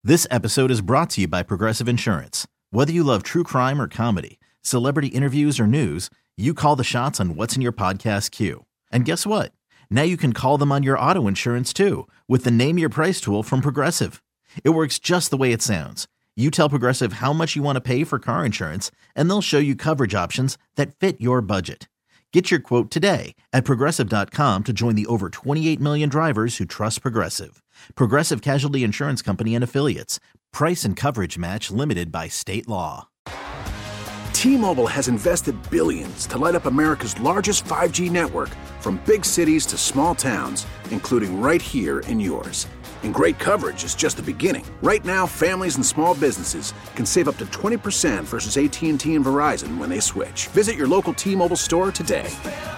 This episode is brought to you by Progressive Insurance. Whether you love true crime or comedy, celebrity interviews or news, you call the shots on what's in your podcast queue. And guess what? Now you can call them on your auto insurance too with the Name Your Price tool from Progressive. It works just the way it sounds. You tell Progressive how much you want to pay for car insurance, and they'll show you coverage options that fit your budget. Get your quote today at Progressive.com to join the over 28 million drivers who trust Progressive. Progressive Casualty Insurance Company and Affiliates. Price and coverage match limited by state law. T-Mobile has invested billions to light up America's largest 5G network, from big cities to small towns, including right here in yours. And great coverage is just the beginning. Right now, families and small businesses can save up to 20% versus AT&T and Verizon when they switch. Visit your local T-Mobile store today.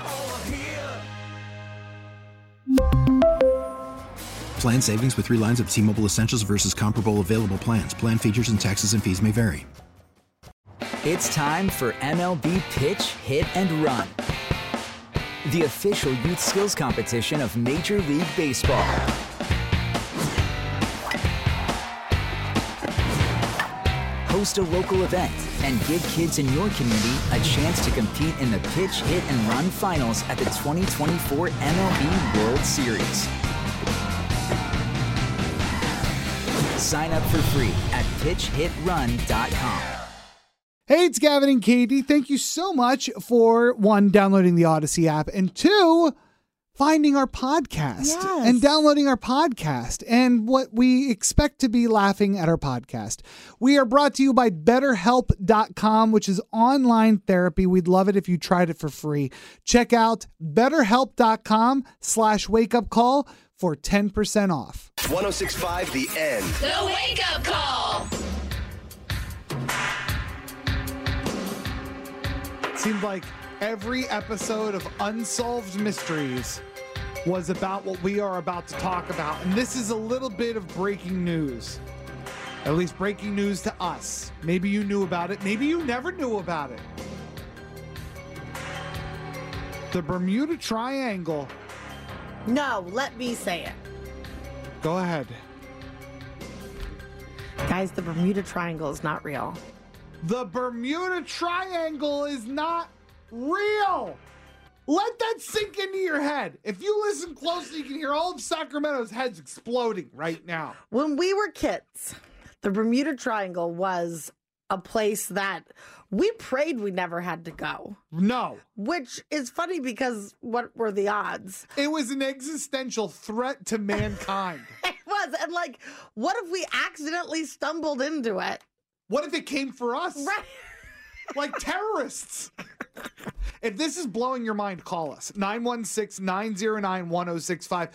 Plan savings with 3 lines of T-Mobile Essentials versus comparable available plans. Plan features and taxes and fees may vary. It's time for MLB Pitch, Hit, and Run, the official youth skills competition of Major League Baseball. Host a local event and give kids in your community a chance to compete in the Pitch, Hit, and Run finals at the 2024 MLB World Series. Sign up for free at pitchhitrun.com. Hey, it's Gavin and Katie. Thank you so much for, 1, downloading the Odyssey app, and 2, finding our podcast and downloading our podcast and what we expect to be laughing at our podcast. We are brought to you by BetterHelp.com, which is online therapy. We'd love it if you tried it for free. Check out BetterHelp.com/wakeupcall for 10% off. 106.5 The End. The Wake Up Call. Seemed like every episode of Unsolved Mysteries was about what we are about to talk about. And this is a little bit of breaking news. At least breaking news to us. Maybe you knew about it. Maybe you never knew about it. The Bermuda Triangle. No, let me say it. Go ahead. Guys, the Bermuda Triangle is not real. The Bermuda Triangle is not real. Let that sink into your head. If you listen closely, you can hear all of Sacramento's heads exploding right now. When we were kids, the Bermuda Triangle was a place that we prayed we never had to go. No. Which is funny because what were the odds? It was an existential threat to mankind. It was. And like, what if we accidentally stumbled into it? What if it came for us? Right. Like terrorists. If this is blowing your mind, call us. 916-909-1065.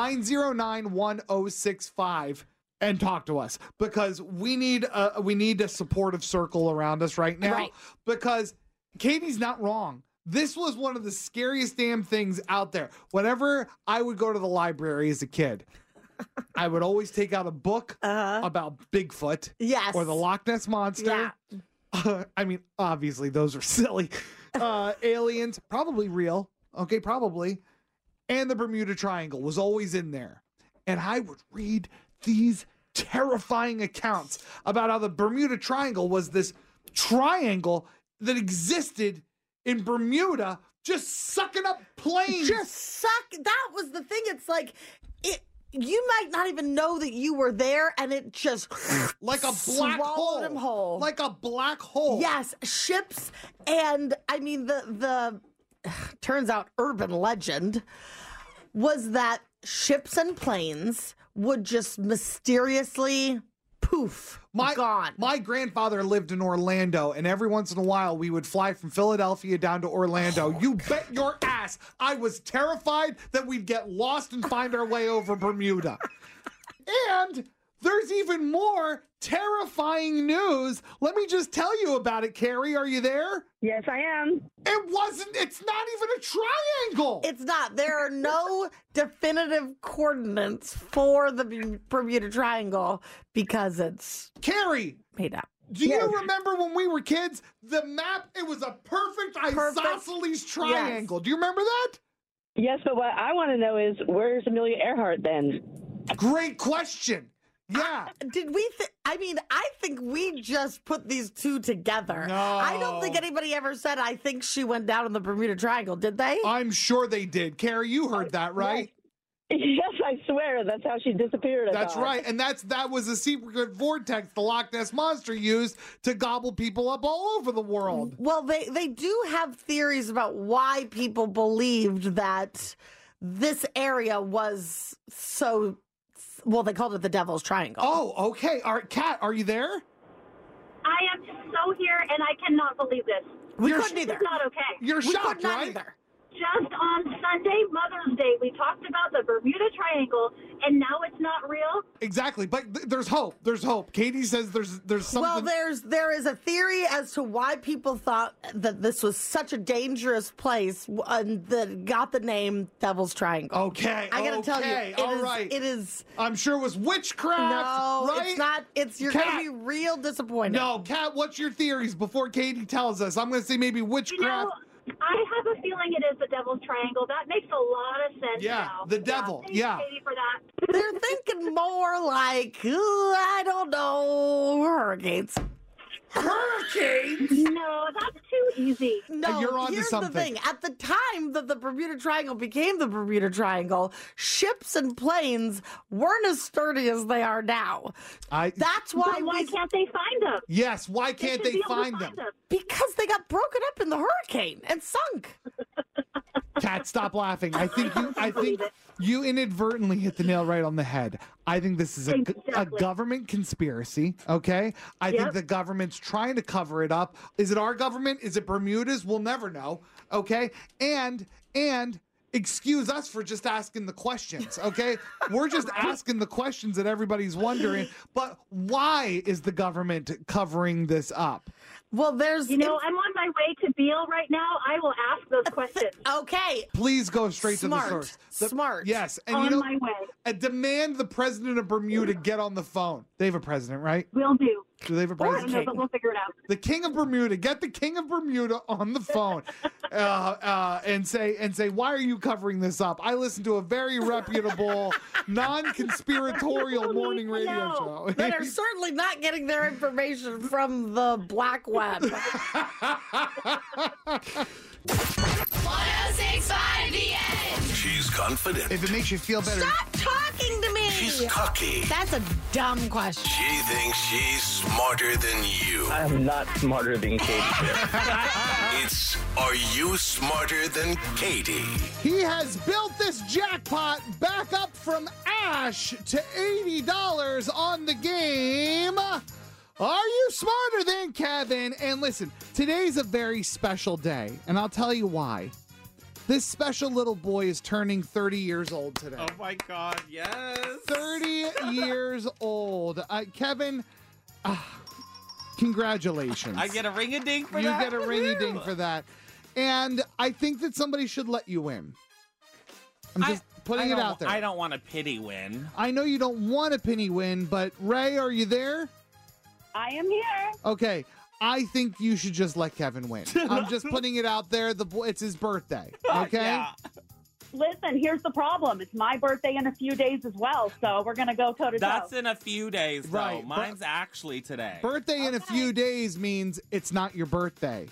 909-1065. And talk to us. Because we need a supportive circle around us right now. Right. Because Katie's not wrong. This was one of the scariest damn things out there. Whenever I would go to the library as a kid, I would always take out a book about Bigfoot. Yes. Or the Loch Ness Monster. Yeah. I mean, obviously, those are silly. Aliens, probably real. Okay, probably. And the Bermuda Triangle was always in there. And I would read these terrifying accounts about how the Bermuda Triangle was this triangle that existed in Bermuda, just sucking up planes. That was the thing. It's like, you might not even know that you were there, and it just like a black hole. Him whole. Like a black hole. Yes, ships, and I mean the turns out urban legend was that ships and planes would just mysteriously poof, gone. My grandfather lived in Orlando, and every once in a while we would fly from Philadelphia down to Orlando. You bet your ass I was terrified that we'd get lost and find our way over Bermuda. And there's even more terrifying news. Let me just tell you about it, Carrie. Are you there? Yes, I am. It's not even a triangle. It's not. There are no definitive coordinates for the Bermuda Triangle because it's Carrie made up. Do you remember when we were kids, the map, it was a perfect isosceles triangle. Yes. Do you remember that? Yes, but what I want to know is, where's Amelia Earhart then? Great question. Yeah. Did we? I think we just put these two together. No. I don't think anybody ever said, I think she went down in the Bermuda Triangle, did they? I'm sure they did. Carrie, you heard that, right? Yes, I swear. That's how she disappeared. That's right. And that was a secret vortex the Loch Ness Monster used to gobble people up all over the world. Well, they do have theories about why people believed that this area was so, well, they called it the Devil's Triangle. Oh, okay. All right, Kat, are you there? I am so here, and I cannot believe this. We couldn't either. This is not okay. You're We shocked, could not right? either. Just on Sunday, Mother's Day, we talked about the Bermuda Triangle, and now it's not real. Exactly, but there's hope. There's hope. Katie says there's something. Well, there is a theory as to why people thought that this was such a dangerous place that got the name Devil's Triangle. Okay, I gotta tell you, all right. it is. I'm sure it was witchcraft. No, right? it's not. You're Kat. gonna be real disappointed. No, Kat, what's your theories before Katie tells us? I'm gonna say maybe witchcraft. I have a feeling it is the Devil's Triangle. That makes a lot of sense Yeah, now. the devil, Thanks, yeah. Katie, for that. They're thinking more like, I don't know, hurricanes. Hurricanes? No, that's too easy. No, You're onto here's something. the thing. At the time that the Bermuda Triangle became the Bermuda Triangle, ships and planes weren't as sturdy as they are now. That's why But why can't they find them? Yes, why can't they should be able to find them? Because they got broken up in the hurricane and sunk. Kat, stop laughing. I think you inadvertently hit the nail right on the head. I think this is a Exactly. government conspiracy, okay? I think the government's trying to cover it up. Is it our government? Is it Bermuda's? We'll never know, okay? And excuse us for just asking the questions, okay? We're just asking the questions that everybody's wondering, but why is the government covering this up? Well, I'm on my way to Beale right now. I will ask those questions. Okay. Please go straight Smart. to the source. Smart. Yes. And On my way. And demand the president of Bermuda get on the phone. They have a president, right? Will do. Do they have a I don't president? know, but we'll figure it out. The king of Bermuda. Get the king of Bermuda on the phone and say, why are you covering this up? I listen to a very reputable, non-conspiratorial morning radio show. That are certainly not getting their information from the black web. 1065 The End. She's confident. If it makes you feel better. Stop talking to me. She's cocky. That's a dumb question. She thinks she's smarter than you. I'm not smarter than Katie. It's Are You Smarter Than Katie? He has built this jackpot back up from ash to $80 on the game. Are you smarter than Kevin? And listen, today's a very special day, and I'll tell you why. This special little boy is turning 30 years old today. Oh my God, yes. 30 years old. Kevin, congratulations. I get a ring-a-ding for you that? You get a ring-a-ding for that. And I think that somebody should let you win. I'm just putting it out there. I don't want a pity win. I know you don't want a penny win, but Ray, are you there? I am here. Okay. I think you should just let Kevin win. I'm just putting it out there. It's his birthday. Okay? Yeah. Listen, here's the problem. It's my birthday in a few days as well, so we're going to go toe-to-toe. That's in a few days, though. Right, Mine's actually today. Birthday in a few days means it's not your birthday.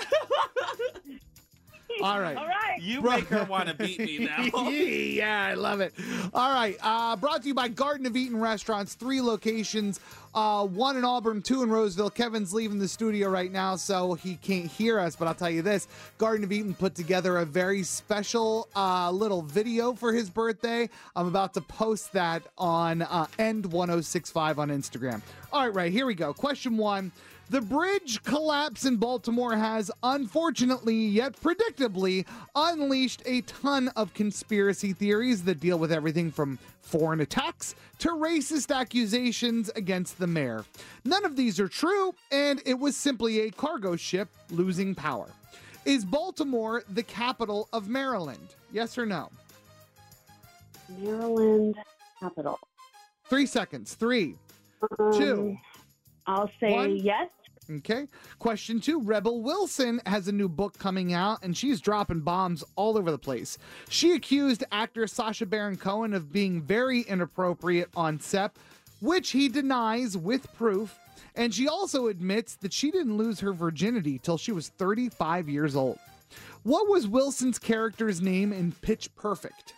All right. All right. You make her want to beat me now. Yeah, I love it. All right. Brought to you by Garden of Eden Restaurants, 3 locations, 1 in Auburn, 2 in Roseville. Kevin's leaving the studio right now, so he can't hear us, but I'll tell you this. Garden of Eden put together a very special little video for his birthday. I'm about to post that on End1065 on Instagram. All right, Ray, here we go. Question 1. The bridge collapse in Baltimore has, unfortunately yet predictably, unleashed a ton of conspiracy theories that deal with everything from foreign attacks to racist accusations against the mayor. None of these are true, and it was simply a cargo ship losing power. Is Baltimore the capital of Maryland? Yes or no? Maryland capital. 3 seconds. 3, 2. I'll say 1. yes. Okay. Question 2. Rebel Wilson has a new book coming out, and she's dropping bombs all over the place. She accused actor Sacha Baron Cohen of being very inappropriate on set. which he denies with proof. And she also admits that she didn't lose her virginity till she was 35 years old. What was Wilson's character's name in Pitch Perfect?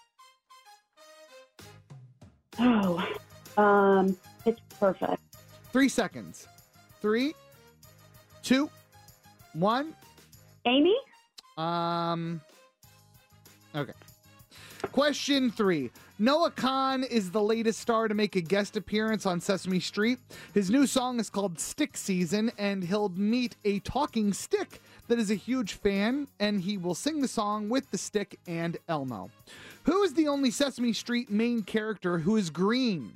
It's perfect. 3 seconds. 3, 2, 1. Amy? Okay. Question 3. Noah Khan is the latest star to make a guest appearance on Sesame Street. His new song is called Stick Season, and he'll meet a talking stick that is a huge fan, and he will sing the song with the stick and Elmo. Who is the only Sesame Street main character who is green?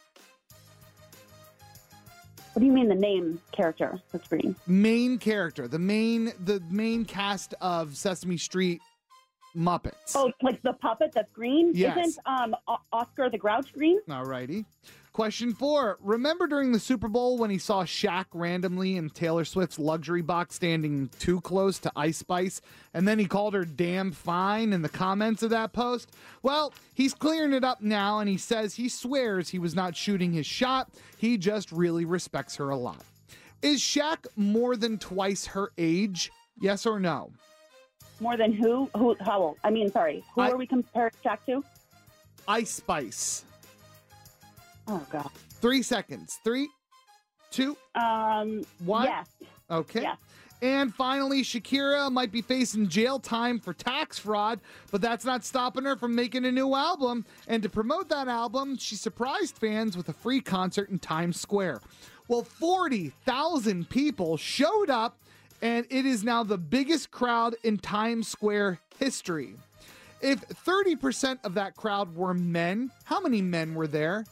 What do you mean the name character that's green? Main character, the main cast of Sesame Street Muppets. Oh, like the puppet that's green? Yes. Isn't Oscar the Grouch green? Alrighty. Question 4. Remember during the Super Bowl when he saw Shaq randomly in Taylor Swift's luxury box standing too close to Ice Spice, and then he called her damn fine in the comments of that post? Well, he's clearing it up now, and he says he swears he was not shooting his shot. He just really respects her a lot. Is Shaq more than twice her age? Yes or no? More than who? How old? I mean, sorry. Who are we comparing Shaq to? Ice Spice. Oh, God. 3 seconds. 3, 2, 1. Yes. Okay. Yes. And finally, Shakira might be facing jail time for tax fraud, but that's not stopping her from making a new album. And to promote that album, she surprised fans with a free concert in Times Square. Well, 40,000 people showed up, and it is now the biggest crowd in Times Square history. If 30% of that crowd were men, how many men were there?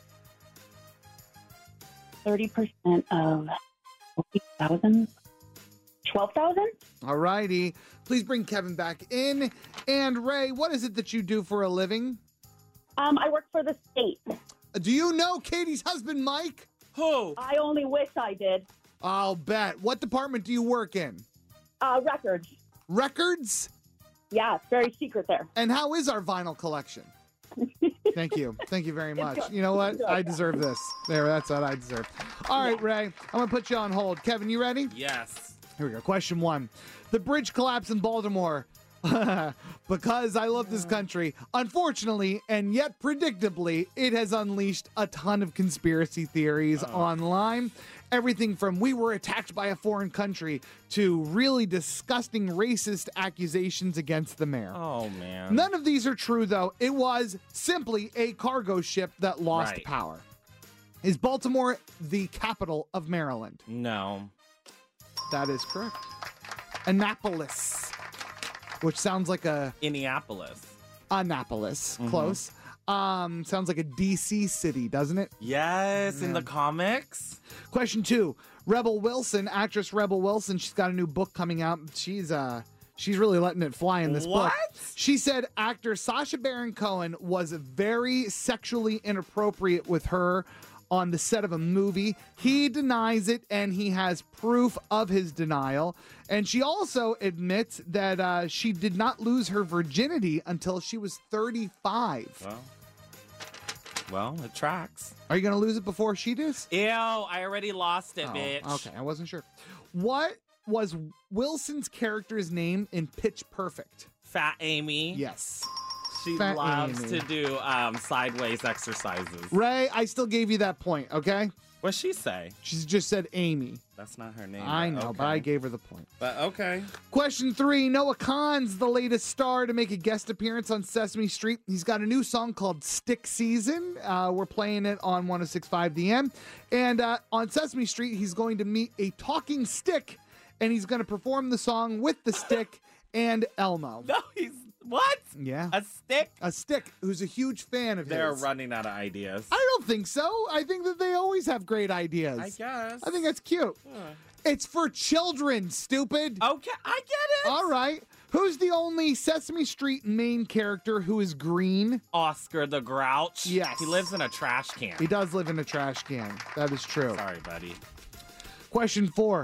30% of 40,000? 12,000? All righty. Please bring Kevin back in. And Ray, what is it that you do for a living? I work for the state. Do you know Katie's husband, Mike? Who? I only wish I did. I'll bet. What department do you work in? Records. Records? Yeah, it's very secret there. And how is our vinyl collection? Thank you. Thank you very much. You know what? I deserve this. There, that's what I deserve. All right, Ray, I'm going to put you on hold. Kevin, you ready? Yes. Here we go. Question 1. The bridge collapse in Baltimore. Because I love this country. Unfortunately, and yet predictably, it has unleashed a ton of conspiracy theories online. Everything from we were attacked by a foreign country to really disgusting racist accusations against the mayor. Oh, man. None of these are true, though. It was simply a cargo ship that lost power. Is Baltimore the capital of Maryland? No. That is correct. Annapolis, which sounds like a... Indianapolis. Annapolis. Close. Sounds like a DC city, doesn't it? Yes, in the comics. Question 2. Rebel Wilson, actress Rebel Wilson, she's got a new book coming out. She's really letting it fly in this book. She said actor Sacha Baron Cohen was very sexually inappropriate with her on the set of a movie. He denies it, and he has proof of his denial. And she also admits that she did not lose her virginity until she was 35. Well, it tracks. Are you going to lose it before she does? Ew, I already lost it, bitch. Okay, I wasn't sure. What was Wilson's character's name in Pitch Perfect? Fat Amy. Yes. She Fat loves Amy. to do sideways exercises. Ray, I still gave you that point, okay? What'd she say? She just said Amy. That's not her name. I know, okay. but I gave her the point. But okay. Question 3. Noah Khan's the latest star to make a guest appearance on Sesame Street. He's got a new song called Stick Season. We're playing it on 106.5 The M. And on Sesame Street, he's going to meet a talking stick, and he's going to perform the song with the stick and Elmo. No, what? Yeah. A stick? A stick who's a huge fan of They're his. running out of ideas. I don't think so. I think that they always have great ideas. I guess. I think that's cute. It's for children, stupid. Okay, I get it. All right. Who's the only Sesame Street main character who is green? Oscar the Grouch. Yes. He lives in a trash can. He does live in a trash can. That is true. Sorry, buddy. Question 4.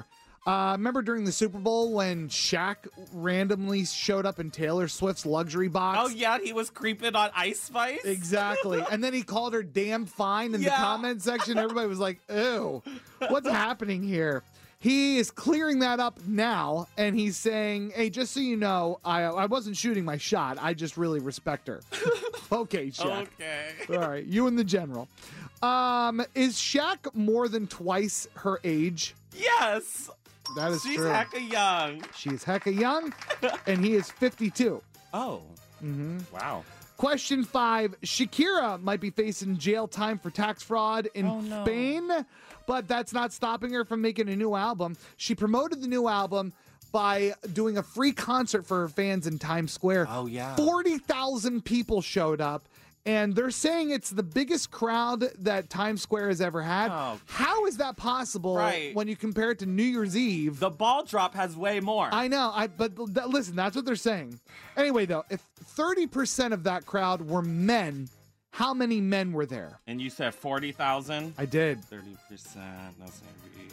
Remember during the Super Bowl when Shaq randomly showed up in Taylor Swift's luxury box? Oh, yeah, he was creeping on Ice Spice? Exactly. And then he called her damn fine in the comment section. Everybody was like, ew, what's happening here? He is clearing that up now, and he's saying, hey, just so you know, I wasn't shooting my shot. I just really respect her. Okay, Shaq. Okay. All right, you and the general. Is Shaq more than twice her age? Yes. That is She's true. hecka young. She's hecka young, and he is 52. Oh. Mm-hmm. Wow. Question 5. Shakira might be facing jail time for tax fraud in Spain, but that's not stopping her from making a new album. She promoted the new album by doing a free concert for her fans in Times Square. Oh, yeah. 40,000 people showed up, and they're saying it's the biggest crowd that Times Square has ever had. Oh. How is that possible when you compare it to New Year's Eve? The ball drop has way more. I know, listen, that's what they're saying. Anyway, though, if 30% of that crowd were men, how many men were there? And you said 40,000? I did. 30%. That's going to be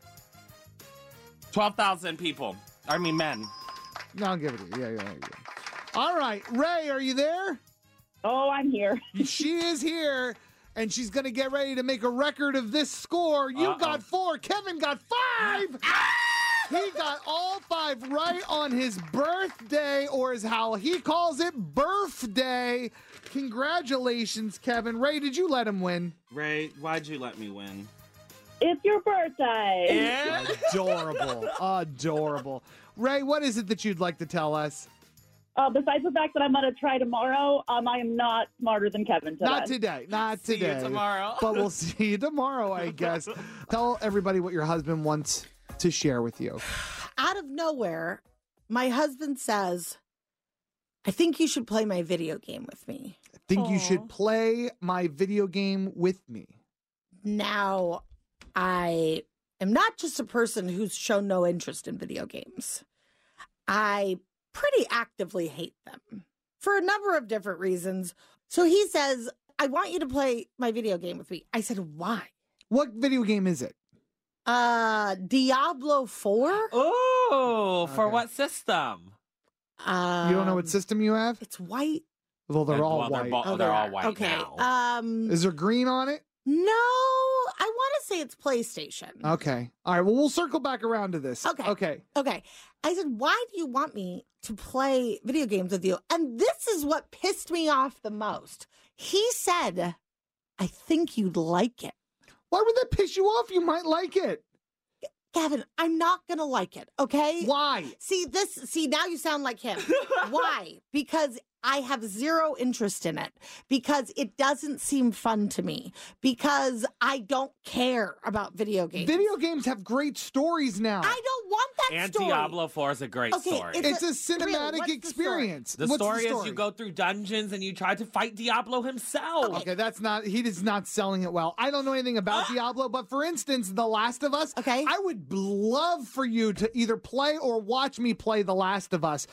12,000 people. I mean, men. No, I'll give it to you. Yeah. All right. Ray, are you there? Oh, I'm here. She is here, and she's going to get ready to make a record of this score. You got 4. Kevin got 5. He got all 5 right on his birthday, or as how he calls it, birthday. Congratulations, Kevin. Ray, did you let him win? Ray, why'd you let me win? It's your birthday. Yeah. Adorable. Ray, what is it that you'd like to tell us? Besides the fact that I'm going to try tomorrow, I am not smarter than Kevin today. Not today. See you tomorrow. But we'll see you tomorrow, I guess. Tell everybody what your husband wants to share with you. Out of nowhere, my husband says, I think you should play my video game with me. I think you should play my video game with me. Now, I am not just a person who's shown no interest in video games. I pretty actively hate them for a number of different reasons. So he says, I want you to play my video game with me. I said, why? What video game is it? Diablo 4. Oh, for what system? You don't know what system you have? It's white. Well, they're all white. They're all white okay. now. Is there green on it? No, I want to say it's PlayStation. Okay. All right. Well, we'll circle back around to this. Okay. I said, why do you want me to play video games with you? And this is what pissed me off the most. He said, I think you'd like it. Why would that piss you off? You might like it. Gavin, I'm not going to like it, okay? Why? See, now you sound like him. Why? Because I have zero interest in it, because it doesn't seem fun to me, because I don't care about video games. Video games have great stories now. I don't want that and story. Diablo 4 is a great story. It's a cinematic experience. The story is you go through dungeons and you try to fight Diablo himself. Okay, he is not selling it well. I don't know anything about Diablo, but for instance, The Last of Us, I would love for you to either play or watch me play The Last of Us.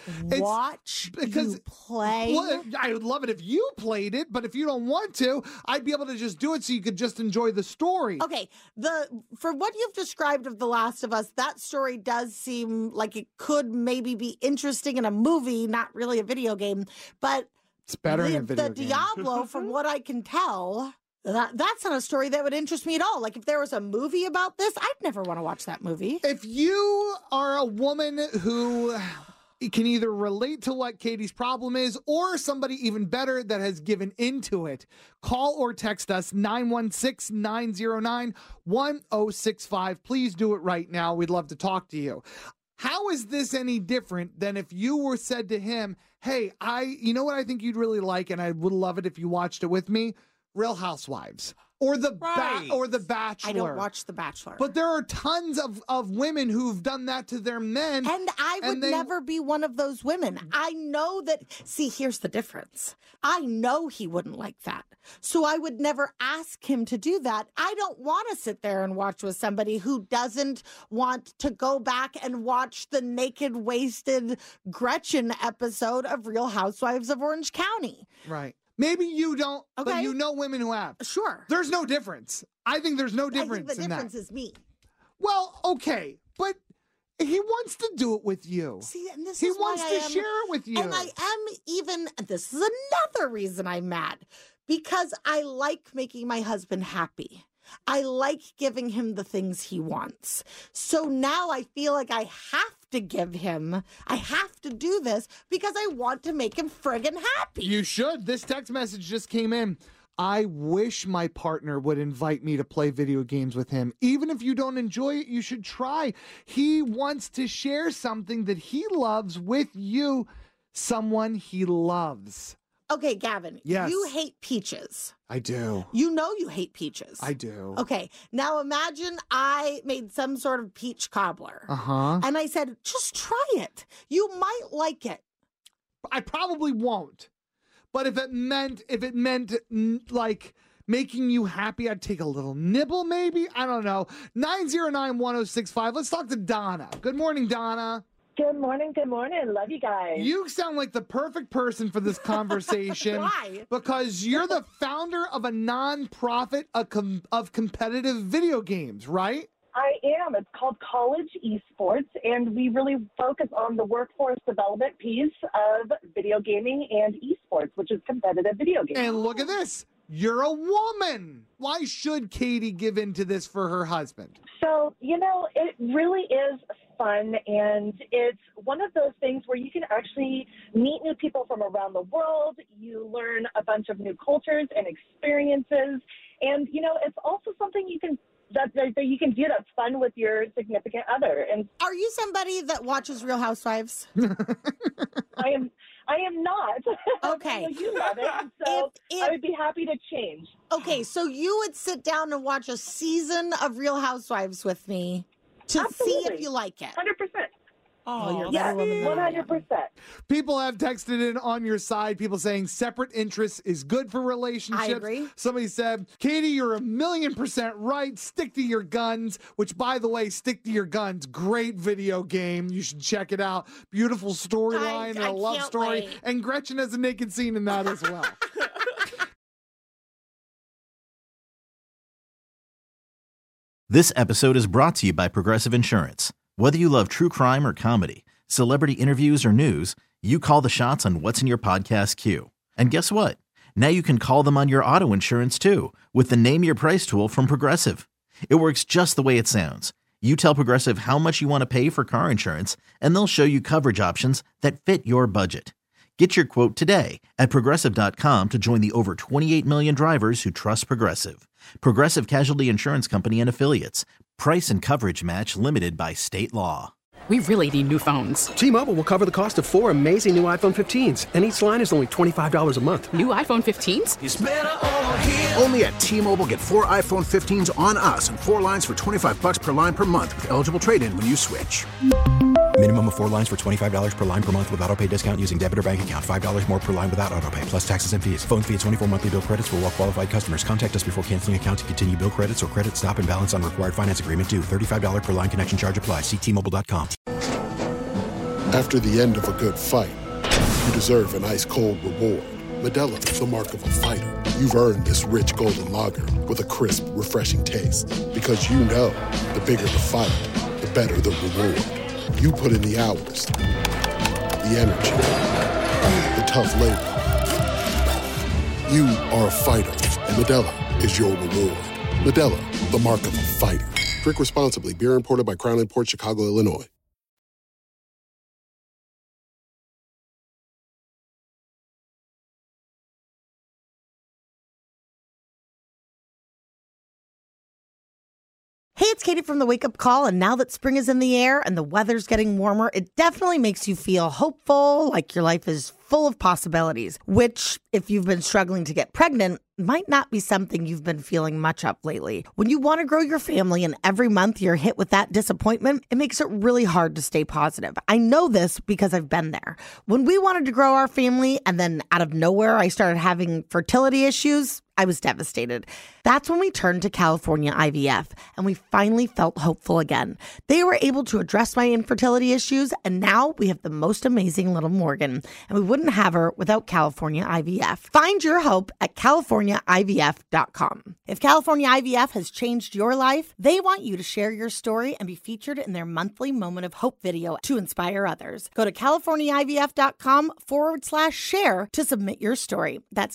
You play? Well, I would love it if you played it, but if you don't want to, I'd be able to just do it so you could just enjoy the story. Okay, for what you've described of The Last of Us, that story does seem like it could maybe be interesting in a movie, not really a video game, but it's better in a video game. The Diablo, from what I can tell, that's not a story that would interest me at all. Like, if there was a movie about this, I'd never want to watch that movie. If you are a woman who can either relate to what Katie's problem is, or somebody even better that has given into it, call or text us 916-909-1065. Please do it right now. We'd love to talk to you. How is this any different than if you were said to him, hey, you know what I think you'd really like, and I would love it if you watched it with me? Real Housewives. Or The Bachelor. I don't watch The Bachelor. But there are tons of women who've done that to their men. And I would never be one of those women. I know that. See, here's the difference. I know he wouldn't like that. So I would never ask him to do that. I don't want to sit there and watch with somebody who doesn't want to go back and watch the naked, wasted Gretchen episode of Real Housewives of Orange County. Right. Maybe you don't, but you know women who have. Sure. There's no difference. I think there's no difference in that. I think the difference is me. Well, okay, but He wants to do it with you. See, and this he is why wants I to am, share it with you. And I am even, this is another reason I'm mad, because I like making my husband happy. I like giving him the things he wants. So now I feel like I have to do this because I want to make him friggin' happy. You should. This text message just came in. I wish my partner would invite me to play video games with him. Even if you don't enjoy it, you should try. He wants to share something that he loves with you, someone he loves. Okay, Gavin, yes. You hate peaches. I do. You know you hate peaches. I do. Okay, now imagine I made some sort of peach cobbler. Uh-huh. And I said, just try it. You might like it. I probably won't. But if it meant like making you happy, I'd take a little nibble maybe. I don't know. 909-1065. Let's talk to Donna. Good morning, Donna. Good morning. Good morning. Love you guys. You sound like the perfect person for this conversation. Why? Because you're the founder of a nonprofit of competitive video games, right? I am. It's called College Esports, and we really focus on the workforce development piece of video gaming and esports, which is competitive video games. And look at this. You're a woman. Why should Katie give in to this for her husband? So, it really is fun, and it's one of those things where you can actually meet new people from around the world. You learn a bunch of new cultures and experiences, and, it's also something you can do that's fun with your significant other. And are you somebody that watches Real Housewives? I am not. Okay. You love it, so I would be happy to change. Okay, so you would sit down and watch a season of Real Housewives with me to see if you like it. 100%. Oh, you're yes, 100%. People have texted in on your side, people saying separate interests is good for relationships. I agree. Somebody said, Katie, you're 1,000,000% right. Stick to your guns, which, by the way, Stick to Your Guns, great video game. You should check it out. Beautiful storyline and a love story. Wait. And Gretchen has a naked scene in that as well. This episode is brought to you by Progressive Insurance. Whether you love true crime or comedy, celebrity interviews or news, you call the shots on what's in your podcast queue. And guess what? Now you can call them on your auto insurance too with the Name Your Price tool from Progressive. It works just the way it sounds. You tell Progressive how much you want to pay for car insurance, and they'll show you coverage options that fit your budget. Get your quote today at Progressive.com to join the over 28 million drivers who trust Progressive. Progressive Casualty Insurance Company and Affiliates. Price and coverage match limited by state law. We really need new phones. T-Mobile will cover the cost of 4 amazing new iPhone 15s, and each line is only $25 a month. New iPhone 15s? It's better over here. Only at T-Mobile, get 4 iPhone 15s on us and 4 lines for $25 per line per month with eligible trade-in when you switch. Minimum of 4 lines for $25 per line per month with autopay discount using debit or bank account. $5 more per line without autopay, plus taxes and fees. Phone fee at 24 monthly bill credits for well-qualified customers. Contact us before canceling account to continue bill credits or credit stop and balance on required finance agreement due. $35 per line connection charge applies. See T-Mobile.com. After the end of a good fight, you deserve an ice-cold reward. Modelo is the mark of a fighter. You've earned this rich golden lager with a crisp, refreshing taste. Because you know, the bigger the fight, the better the reward. You put in the hours, the energy, the tough labor. You are a fighter, and Modelo is your reward. Modelo, the mark of a fighter. Drink responsibly. Beer imported by Crown Imports, Chicago, Illinois. Hey, it's Katie from the Wake Up Call, and now that spring is in the air and the weather's getting warmer, it definitely makes you feel hopeful, like your life is full of possibilities, which, if you've been struggling to get pregnant, might not be something you've been feeling much of lately. When you want to grow your family and every month you're hit with that disappointment, it makes it really hard to stay positive. I know this because I've been there. When we wanted to grow our family and then out of nowhere I started having fertility issues, I was devastated. That's when we turned to California IVF, and we finally felt hopeful again. They were able to address my infertility issues, and now we have the most amazing little Morgan, and we wouldn't have her without California IVF. Find your hope at CaliforniaIVF.com. If California IVF has changed your life, they want you to share your story and be featured in their monthly Moment of Hope video to inspire others. Go to CaliforniaIVF.com/share to submit your story. That's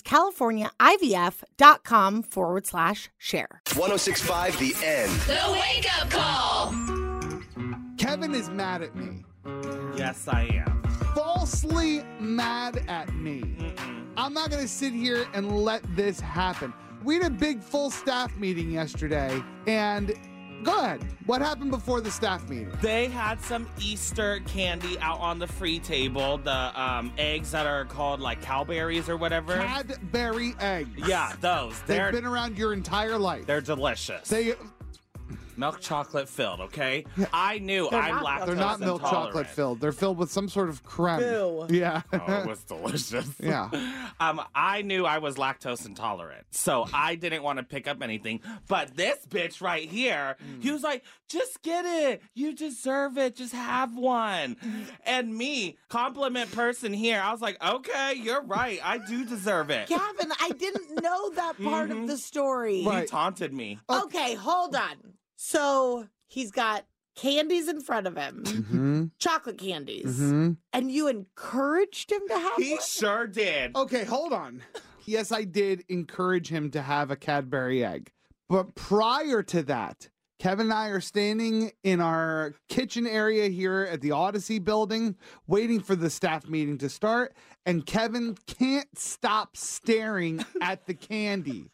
CaliforniaIVF.com/share. 106.5 The End. The Wake Up Call. Kevin is mad at me. Yes, I am. Falsely mad at me. I'm not going to sit here and let this happen. We had a big full staff meeting yesterday, and go ahead. What happened before the staff meeting? They had some Easter candy out on the free table. The eggs that are called like cowberries or whatever. Cadbury eggs. Yeah, those. They've been around your entire life. They're delicious. Milk chocolate filled, okay? I knew I'm lactose They're not milk intolerant. chocolate filled. They're filled with some sort of creme. Ew. Yeah. Oh, it was delicious. Yeah. I knew I was lactose intolerant, so I didn't want to pick up anything. But this bitch right here, he was like, just get it. You deserve it. Just have one. And me, compliment person here, I was like, okay, you're right. I do deserve it. Gavin, I didn't know that part of the story. He taunted me. Okay, hold on. So he's got candies in front of him, chocolate candies, and you encouraged him to have He one? sure did. Okay, hold on. Yes, I did encourage him to have a Cadbury egg. But prior to that, Kevin and I are standing in our kitchen area here at the Odyssey building, waiting for the staff meeting to start, and Kevin can't stop staring at the candy.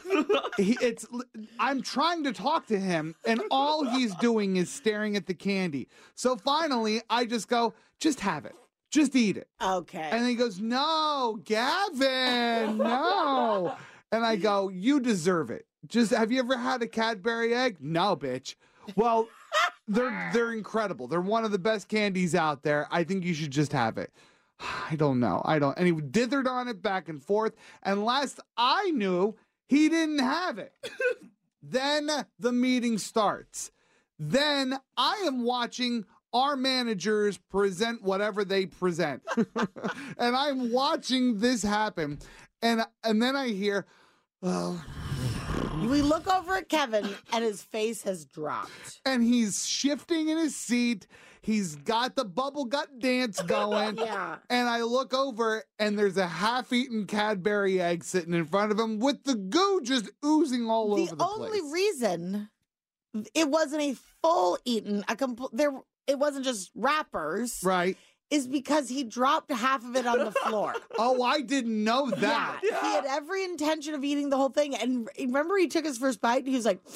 I'm trying to talk to him, and all he's doing is staring at the candy. So finally, I just go, just have it. Just eat it. Okay. And he goes, no, Gavin, no. And I go, you deserve it. Have you ever had a Cadbury egg? No, bitch. Well, they're incredible. They're one of the best candies out there. I think you should just have it. I don't know. And he dithered on it back and forth. And last I knew, he didn't have it. Then the meeting starts. Then I am watching our managers present whatever they present. And I'm watching this happen. And then I hear, oh. We look over at Kevin, and his face has dropped. And he's shifting in his seat. He's got the bubble gut dance going. Yeah. And I look over, and there's a half-eaten Cadbury egg sitting in front of him with the goo just oozing all over the place. The only reason it wasn't a full eaten, it wasn't just wrappers. Right. Is because he dropped half of it on the floor. Oh, I didn't know that. Yeah. He had every intention of eating the whole thing. And remember, he took his first bite and he was like,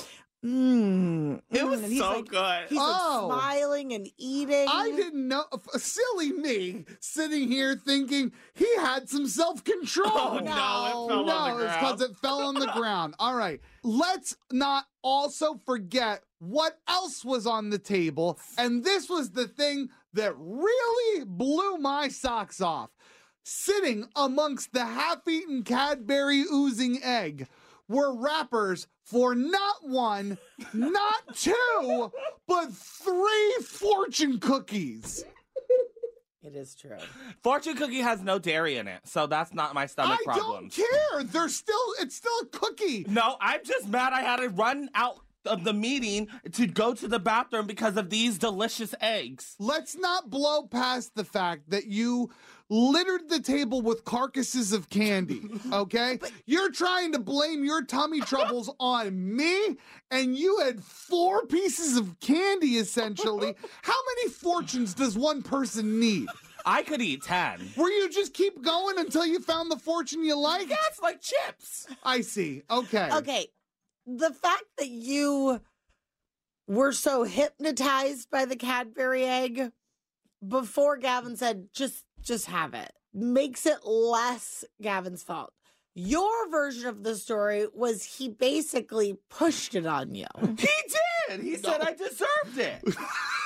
It was and he's so like, good. He's like smiling and eating. I didn't know. Silly me sitting here thinking he had some self-control. Oh, no, it fell on the ground. It's because it fell on the ground. All right. Let's not also forget what else was on the table. And this was the thing that really blew my socks off. Sitting amongst the half-eaten Cadbury oozing egg were wrappers for not one, not two, but 3 fortune cookies. It is true. Fortune cookie has no dairy in it, so that's not my stomach problem. I don't care. It's still a cookie. No, I'm just mad I had to run out of the meeting to go to the bathroom because of these delicious eggs. Let's not blow past the fact that you littered the table with carcasses of candy, okay? You're trying to blame your tummy troubles on me, and you had 4 pieces of candy, essentially. How many fortunes does one person need? I could eat 10. Were you just keep going until you found the fortune you like? Yeah, it's like chips. I see. Okay. Okay. The fact that you were so hypnotized by the Cadbury egg before Gavin said, just have it, makes it less Gavin's fault. Your version of the story was he basically pushed it on you. He did. He said I deserved it.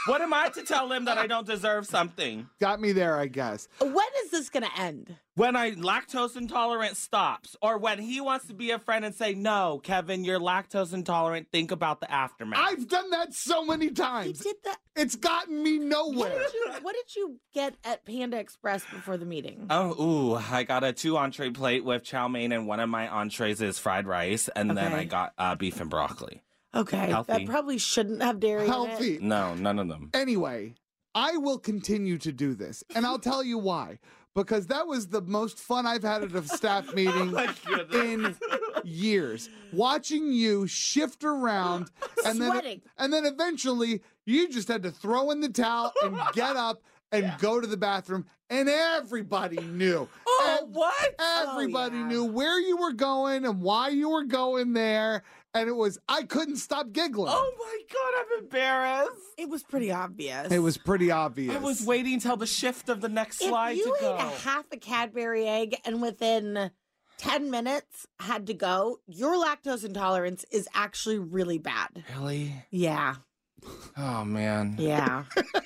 What am I to tell him that I don't deserve something? Got me there, I guess. When is this going to end? When I lactose intolerant stops, or when he wants to be a friend and say, no, Kevin, you're lactose intolerant. Think about the aftermath. I've done that so many times. He did that. It's gotten me nowhere. What did you get at Panda Express before the meeting? I got a 2 entree plate with chow mein, and one of my entrees is fried rice, and then I got beef and broccoli. Okay, Healthy. that probably shouldn't have dairy Healthy. in it. No, none of them. Anyway, I will continue to do this, and I'll tell you why. Because that was the most fun I've had at a staff meeting in years. Watching you shift around and Sweating. then eventually you just had to throw in the towel and get up and go to the bathroom, and everybody knew. What? Everybody knew where you were going and why you were going there. And I couldn't stop giggling. Oh my God, I'm embarrassed. It was pretty obvious. It was pretty obvious. I was waiting till the shift of the next slide If you to go. ate a half a Cadbury egg and within 10 minutes had to go, your lactose intolerance is actually really bad. Really? Yeah. Oh, man. Yeah.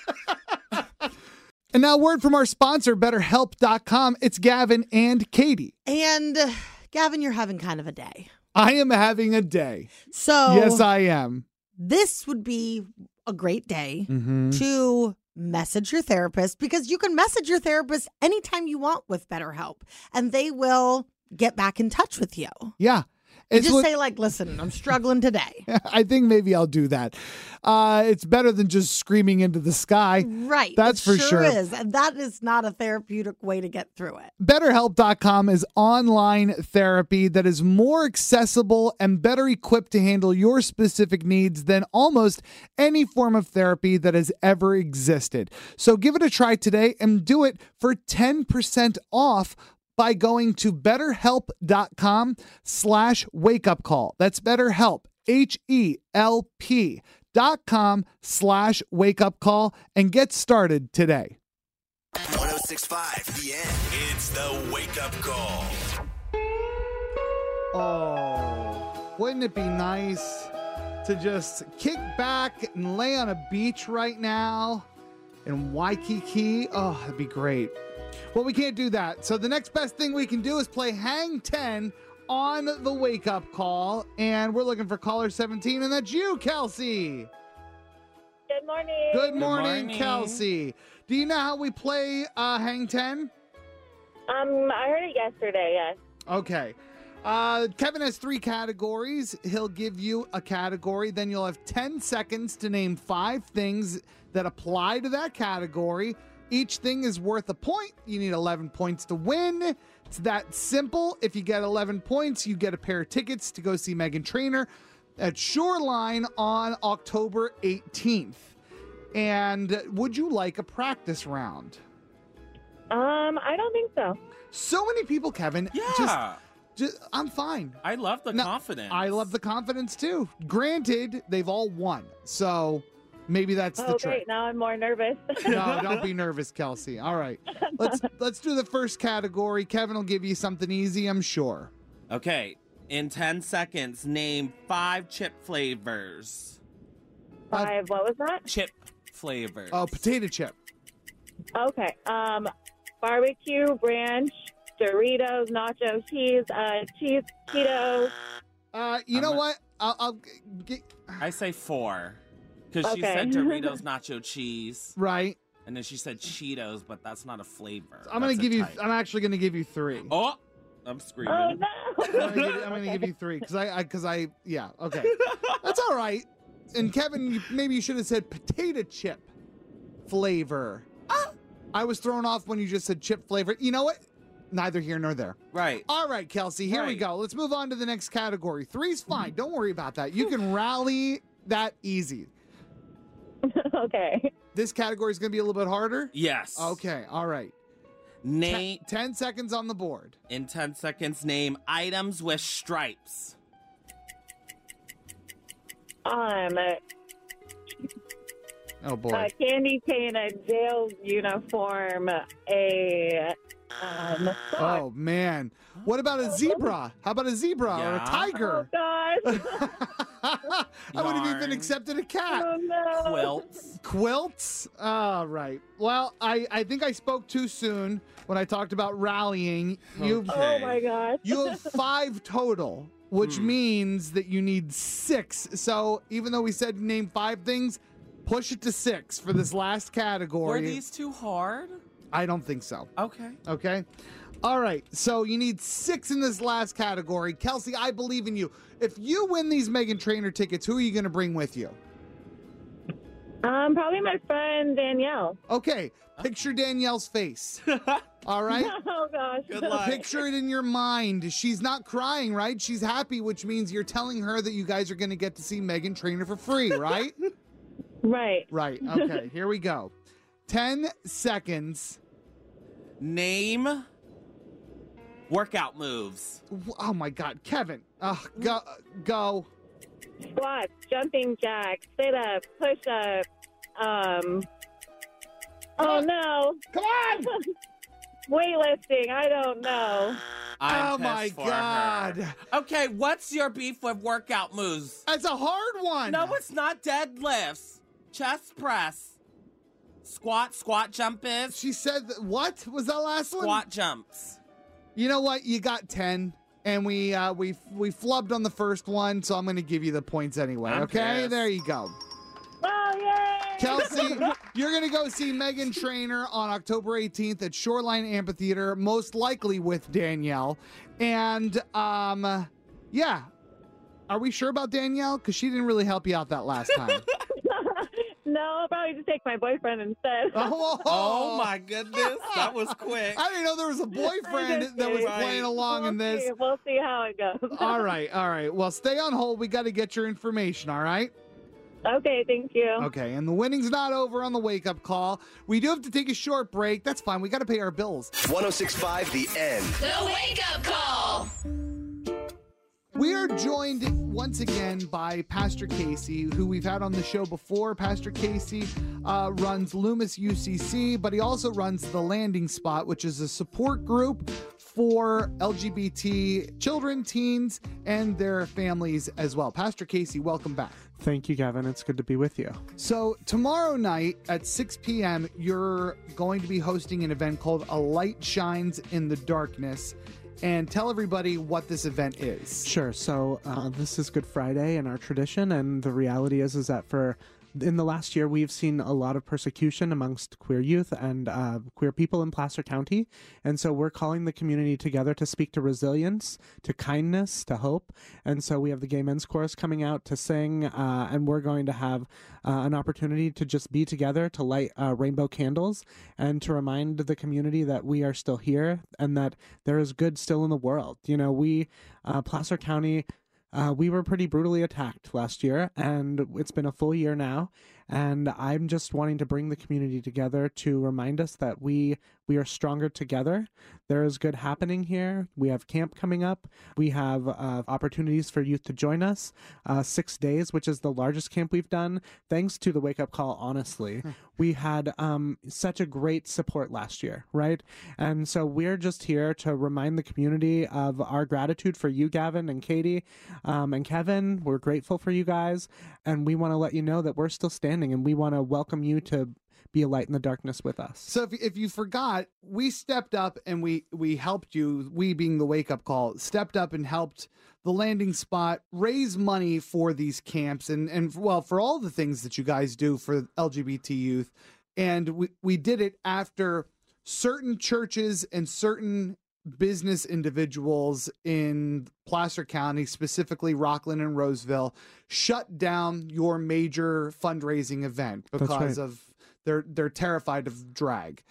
And now, word from our sponsor, BetterHelp.com. It's Gavin and Katie. And Gavin, you're having kind of a day. I am having a day. So yes, I am. This would be a great day Mm-hmm. to message your therapist, because you can message your therapist anytime you want with BetterHelp, and they will get back in touch with you. Yeah. And just say, like, listen, I'm struggling today. I think maybe I'll do that. It's better than just screaming into the sky. Right. That's for sure. Is. And that is not a therapeutic way to get through it. BetterHelp.com is online therapy that is more accessible and better equipped to handle your specific needs than almost any form of therapy that has ever existed. So give it a try today and do it for 10% off by going to BetterHelp.com/wakeupcall. That's BetterHelp, HELP.com/wakeupcall, and get started today. 106.5 The End. It's the Wake Up Call. Oh, wouldn't it be nice to just kick back and lay on a beach right now in Waikiki? Oh, that'd be great. Well, we can't do that. So the next best thing we can do is play Hang 10 on the Wake Up Call. And we're looking for caller 17, and that's you, Kelsey. Good morning. Good morning, Kelsey. Do you know how we play Hang 10? I heard it yesterday, yes. Okay. Kevin has 3 categories. He'll give you a category. Then you'll have 10 seconds to name 5 things that apply to that category. Each thing is worth a point. You need 11 points to win. It's that simple. If you get 11 points, you get a pair of tickets to go see Meghan Trainor at Shoreline on October 18th. And would you like a practice round? I don't think so. So many people, Kevin. Yeah. Just I'm fine. I love the confidence. I love the confidence too. Granted, they've all won. So maybe that's the trick. Great. Now I'm more nervous. No, don't be nervous, Kelsey. All right. Let's do the first category. Kevin will give you something easy, I'm sure. Okay. In 10 seconds, name 5 chip flavors. 5, what was that? Chip flavors. Oh, potato chip. Okay. Barbecue, ranch, Doritos, nacho cheese, Cheetos. You know what? I'll get... I say 4. Because she Okay. said Doritos nacho cheese. Right. And then she said Cheetos, but that's not a flavor. I'm actually gonna give you 3. Oh, I'm screaming. Oh, no. I'm gonna give you 3 because I yeah, okay. That's all right. And Kevin, maybe you should have said potato chip flavor. I was thrown off when you just said chip flavor. You know what? Neither here nor there. Right. All right, Kelsey, here we go. Let's move on to the next category. 3's fine. Don't worry about that. You can rally that easy. Okay. This category is going to be a little bit harder? Yes. Okay, all right. Name 10 seconds on the board. In 10 seconds, name items with stripes. Oh boy. A candy cane, a jail uniform, a Oh man. What about a zebra? How about a zebra or a tiger? Oh gosh. I would have even accepted a cat. Oh, no. Quilts. Quilts? All right. Well, I think I spoke too soon when I talked about rallying. Oh, my God. You have 5 total, which means that you need 6. So even though we said name 5 things, push it to 6 for this last category. Were these too hard? I don't think so. Okay. Okay. All right. So you need 6 in this last category. Kelsey, I believe in you. If you win these Meghan Trainor tickets, who are you going to bring with you? Probably my friend Danielle. Okay. Picture Danielle's face. All right? Oh, gosh. Good luck. Picture it in your mind. She's not crying, right? She's happy, which means you're telling her that you guys are going to get to see Meghan Trainor for free, right? Right. Right. Okay. Here we go. 10 seconds. Name workout moves. Oh, my God. Kevin. Go. Squats, jumping jacks, sit-up, push-up. Oh, no. Come on. Weightlifting. I don't know. I'm Oh, pissed my for God. her. Okay, what's your beef with workout moves? That's a hard one. No, it's not deadlifts. Chest press. Squat jump is. She said, what was that last one? Squat jumps. You know what? You got 10, and we flubbed on the first one, so I'm going to give you the points anyway. I'm okay, pissed. there you go. Oh, yay! Kelsey, you're going to go see Meghan Trainor on October 18th at Shoreline Amphitheater, most likely with Danielle. And yeah, are we sure about Danielle? Because she didn't really help you out that last time. No, I'll probably just take my boyfriend instead. Oh my goodness, that was quick. I didn't know there was a boyfriend that was playing along in this. We'll see how it goes. All right. Well, stay on hold. We got to get your information, all right? Okay, thank you. Okay, and the winning's not over on the wake-up call. We do have to take a short break. That's fine. We got to pay our bills. 106.5 The End. The Wake Up Call. We are joined once again by Pastor Casey, who we've had on the show before. Pastor Casey runs Loomis UCC, but he also runs The Landing Spot, which is a support group for LGBT children, teens, and their families as well. Pastor Casey, welcome back. Thank you, Gavin. It's good to be with you. So tomorrow night at 6 p.m., you're going to be hosting an event called A Light Shines in the Darkness. And tell everybody what this event is. Sure. So this is Good Friday in our tradition, and the reality is that in the last year, we've seen a lot of persecution amongst queer youth and queer people in Placer County. And so we're calling the community together to speak to resilience, to kindness, to hope. And so we have the Gay Men's Chorus coming out to sing, and we're going to have an opportunity to just be together, to light rainbow candles, and to remind the community that we are still here and that there is good still in the world. You know, Placer County, we were pretty brutally attacked last year, and it's been a full year now. And I'm just wanting to bring the community together to remind us that we are stronger together. There is good happening here. We have camp coming up. We have opportunities for youth to join us. 6 days, which is the largest camp we've done. Thanks to the Wake Up Call, honestly. We had such a great support last year, right? And so we're just here to remind the community of our gratitude for you, Gavin and Katie and Kevin. We're grateful for you guys. And we want to let you know that we're still standing, and we want to welcome you to be a light in the darkness with us. So if you forgot, we stepped up and we helped you, we being the Wake Up Call, stepped up and helped the Landing Spot raise money for these camps and well, for all the things that you guys do for LGBT youth. And we did it after certain churches and certain business individuals in Placer County, specifically Rockland and Roseville, shut down your major fundraising event because of they're terrified of drag.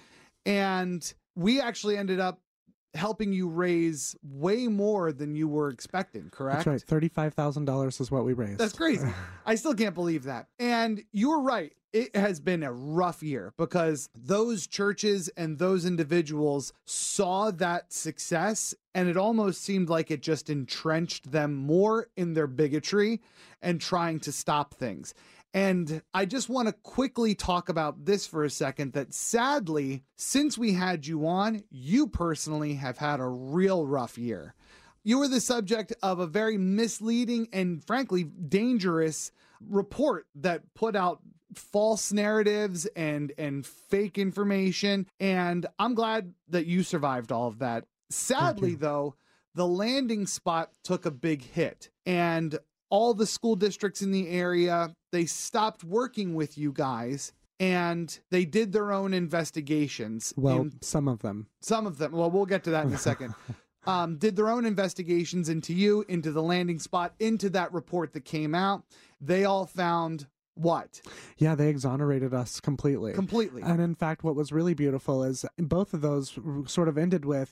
And we actually ended up helping you raise way more than you were expecting, correct? That's right. $35,000 is what we raised. That's crazy. I still can't believe that. And you were right. It has been a rough year because those churches and those individuals saw that success, and it almost seemed like it just entrenched them more in their bigotry and trying to stop things. And I just want to quickly talk about this for a second, that sadly, since we had you on, you personally have had a real rough year. You were the subject of a very misleading and frankly dangerous report that put out false narratives and fake information. And I'm glad that you survived all of that. Sadly, though, the landing spot took a big hit, and all the school districts in the area, they stopped working with you guys, and they did their own investigations. Well, some of them. Some of them. Well, we'll get to that in a second. Did their own investigations into you, into the landing spot, into that report that came out. They all found what? Yeah, they exonerated us completely. Completely. And in fact, what was really beautiful is both of those sort of ended with,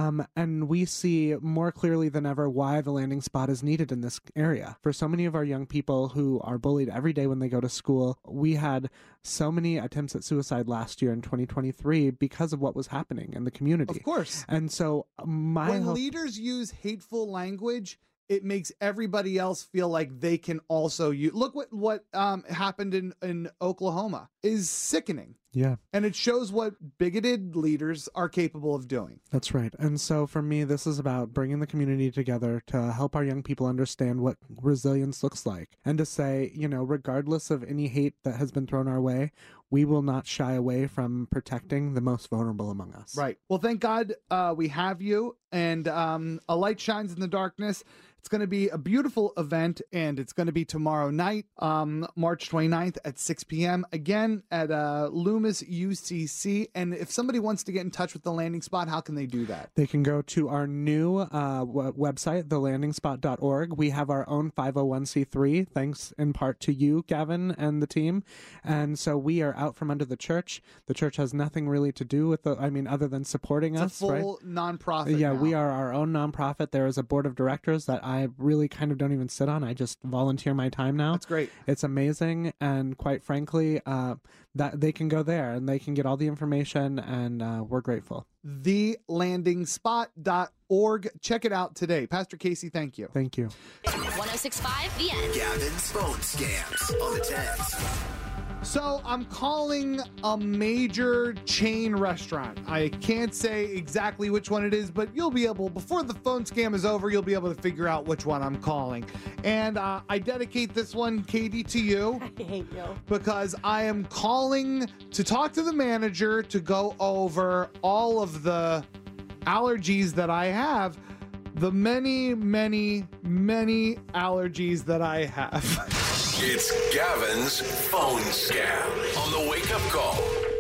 and we see more clearly than ever why the landing spot is needed in this area. For so many of our young people who are bullied every day when they go to school, we had so many attempts at suicide last year in 2023 because of what was happening in the community. Of course. And so when leaders use hateful language, it makes everybody else feel like they can also use. Look what happened in Oklahoma is sickening. Yeah. And it shows what bigoted leaders are capable of doing. That's right. And so for me, this is about bringing the community together to help our young people understand what resilience looks like, and to say, you know, regardless of any hate that has been thrown our way, we will not shy away from protecting the most vulnerable among us. Right. Well, thank God we have you, and a light shines in the darkness. It's going to be a beautiful event, and it's going to be tomorrow night, March 29th at 6 p.m. Again at Loomis UCC. And if somebody wants to get in touch with the landing spot, how can they do that? They can go to our new website, thelandingspot.org. We have our own 501c3, thanks in part to you, Gavin, and the team. And so we are out from under the church. The church has nothing really to do with other than supporting us. It's a full nonprofit. Yeah, now. We are our own nonprofit. There is a board of directors that I really kind of don't even sit on. I just volunteer my time now. That's great. It's amazing. And quite frankly, that they can go there and they can get all the information, and we're grateful. TheLandingSpot.org. Check it out today. Pastor Casey, thank you. Thank you. 106.5 The End. Gavin's phone scams on the 10s. So I'm calling a major chain restaurant. I can't say exactly which one it is, but you'll be able, before the phone scam is over, you'll be able to figure out which one I'm calling. And I dedicate this one, Katie, to you. I hate you. Because I am calling to talk to the manager to go over all of the allergies that I have. The many, many, many allergies that I have. It's Gavin's phone scam on the Wake Up Call.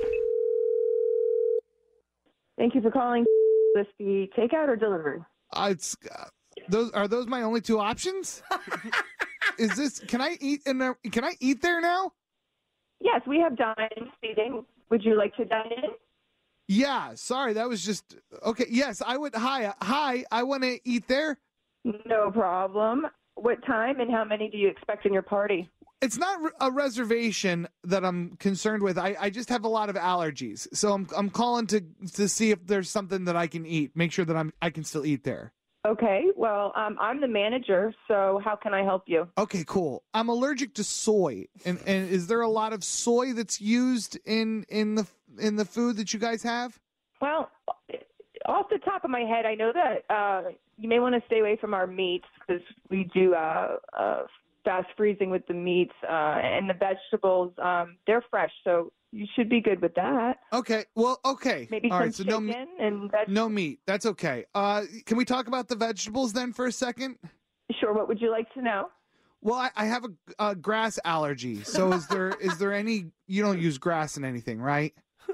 Thank you for calling. Will this be takeout or delivery? It's those my only two options? Is this? Can I eat in there? Can I eat there now? Yes, we have dine-in seating. Would you like to dine in? Yeah. Sorry, that was just okay. Yes, I would. Hi. I want to eat there. No problem. What time and how many do you expect in your party? It's not a reservation that I'm concerned with. I just have a lot of allergies, so I'm calling to see if there's something that I can eat. Make sure that I can still eat there. Okay. Well, I'm the manager, so how can I help you? Okay, cool. I'm allergic to soy, and is there a lot of soy that's used in the food that you guys have? Well, off the top of my head, I know that you may want to stay away from our meats because we do fast freezing with the meats and the vegetables. They're fresh, so you should be good with that. Okay. Well, okay. Maybe all some right, so chicken and vegetables. No meat. That's okay. Can we talk about the vegetables then for a second? Sure. What would you like to know? Well, I have a grass allergy. So is there any? You don't use grass in anything, right?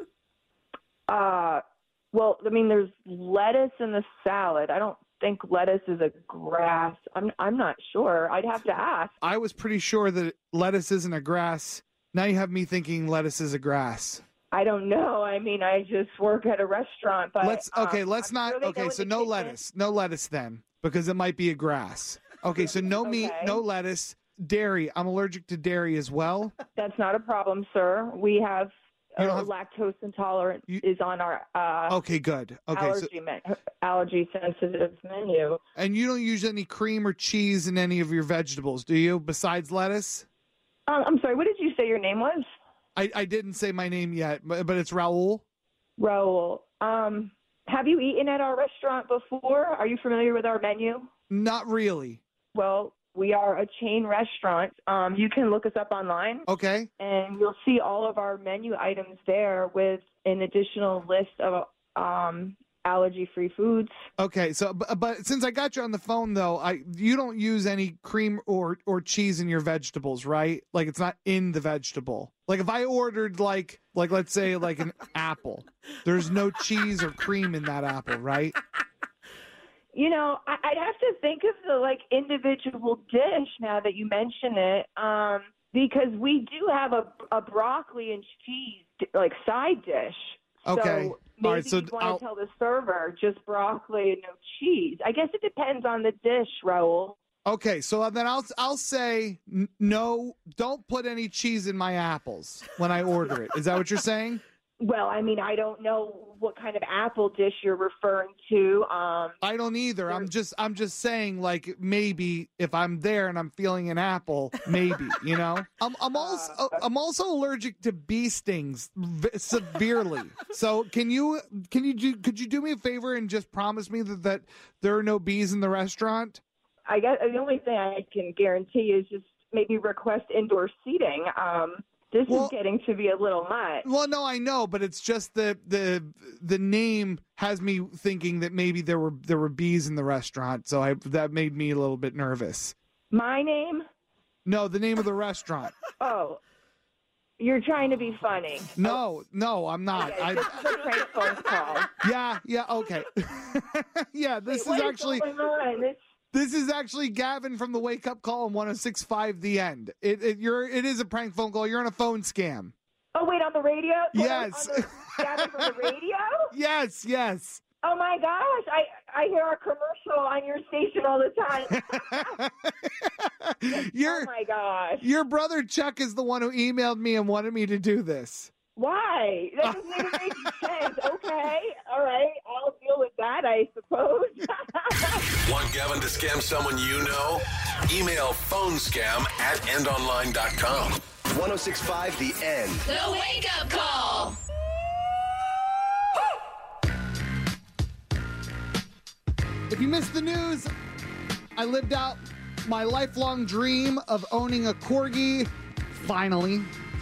Well, I mean, there's lettuce in the salad. I don't think lettuce is a grass. I'm not sure. I'd have to ask. I was pretty sure that lettuce isn't a grass. Now you have me thinking lettuce is a grass. I don't know. I mean, I just work at a restaurant, but let's not. Sure okay, so no lettuce. No lettuce then, because it might be a grass. Okay, so no meat, no lettuce, dairy. I'm allergic to dairy as well. That's not a problem, sir. We have lactose intolerant is on our okay, good. Okay, allergy sensitive menu. And you don't use any cream or cheese in any of your vegetables, do you? Besides lettuce? I'm sorry. What did you say your name was? I didn't say my name yet, but it's Raul. Raul. Have you eaten at our restaurant before? Are you familiar with our menu? Not really. Well, we are a chain restaurant. You can look us up online. Okay. And you'll see all of our menu items there with an additional list of allergy-free foods. Okay, so but since I got you on the phone though, you don't use any cream or cheese in your vegetables, right? Like it's not in the vegetable. Like if I ordered like let's say like an apple, there's no cheese or cream in that apple, right? You know, I'd have to think of the like individual dish now that you mention it, because we do have a broccoli and cheese like side dish. Okay. So maybe all right, so you want to tell the server just broccoli and no cheese. I guess it depends on the dish, Raul. Okay, so then I'll say no. Don't put any cheese in my apples when I order it. Is that what you're saying? Well, I mean, I don't know what kind of apple dish you're referring to. I don't either. I'm just saying, like, maybe if I'm there and I'm feeling an apple, maybe, you know. I'm also allergic to bee stings severely. So could you do me a favor and just promise me that there are no bees in the restaurant? I guess the only thing I can guarantee is just maybe request indoor seating. This is getting to be a little much. Well, no, I know, but it's just the name has me thinking that maybe there were bees in the restaurant, so that made me a little bit nervous. My name? No, the name of the restaurant. Oh, you're trying to be funny. No, I'm not. Okay, this is a prank phone call. Yeah, okay. Yeah, this is actually. This is actually Gavin from the Wake Up Call on 106.5 The End. It is a prank phone call. You're on a phone scam. Oh, wait, on the radio? Yes. Gavin from the radio? Yes. Oh, my gosh. I hear our commercial on your station all the time. Oh, my gosh. Your brother Chuck is the one who emailed me and wanted me to do this. Why? That doesn't even make sense. Okay. All right. I'll deal with that, I suppose. Want Gavin to scam someone you know? Email phonescam@endonline.com. 106.5 The End. The Wake Up Call. If you missed the news, I lived out my lifelong dream of owning a corgi, finally.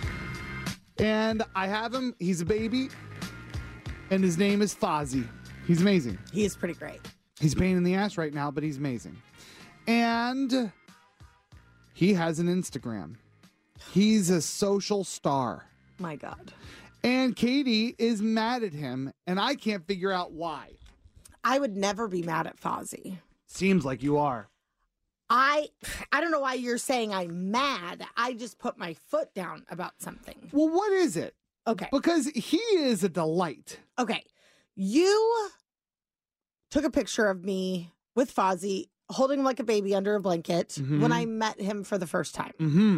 And I have him. He's a baby. And his name is Fozzie. He's amazing. He is pretty great. He's a pain in the ass right now, but he's amazing. And he has an Instagram. He's a social star. My God. And Katie is mad at him, and I can't figure out why. I would never be mad at Fozzie. Seems like you are. I don't know why you're saying I'm mad. I just put my foot down about something. Well, what is it? Okay. Because he is a delight. Okay. You took a picture of me with Fozzie holding him like a baby under a blanket when I met him for the first time. Mm-hmm.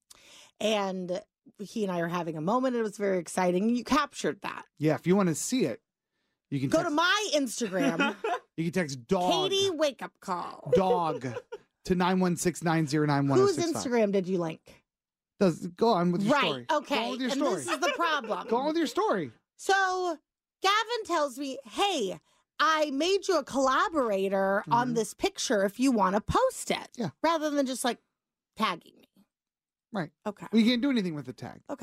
And he and I are having a moment. It was very exciting. You captured that. Yeah, if you want to see it, you can go to my Instagram. You can text dog. Katie Wake Up Call. Dog to 916-909-1065. Whose Instagram did you link? Go on with your story. Right, okay. Go on with your and story. this is the problem. Go on with your story. So Gavin tells me, hey, I made you a collaborator on this picture if you want to post it. Yeah. Rather than just like tagging me. Right. Okay. Well, you can't do anything with the tag. Okay.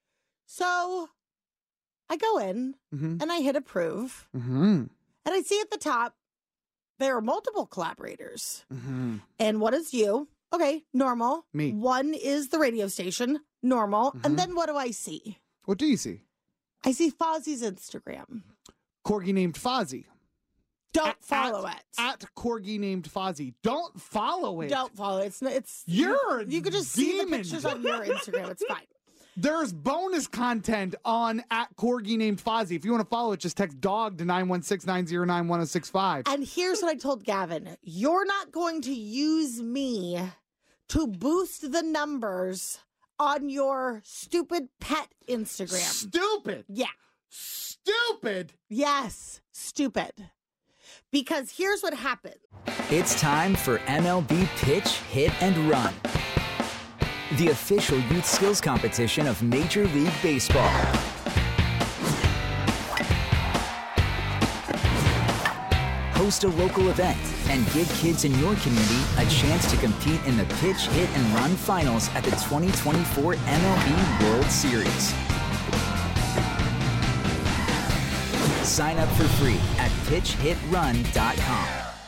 So I go in and I hit approve. And I see at the top, there are multiple collaborators. And what is you? Okay, normal. Me. One is the radio station, normal. And then what do I see? What do you see? I see Fozzie's Instagram. Corgi named Fozzie. Don't follow it. At Corgi named Fozzie. Don't follow it. Don't follow it. It's You're you could just see the pictures on your Instagram. It's fine. There's bonus content on at Corgi named Fozzie. If you want to follow it, just text dog to 916-909-1065. And here's what I told Gavin. You're not going to use me to boost the numbers on your stupid pet Instagram. Stupid? Yeah. Stupid? Yes, stupid. Because here's what happened. It's time for MLB Pitch, Hit, and Run, the official youth skills competition of Major League Baseball. Host a local event and give kids in your community a chance to compete in the Pitch, Hit, and Run finals at the 2024 MLB World Series. Sign up for free at pitchhitrun.com.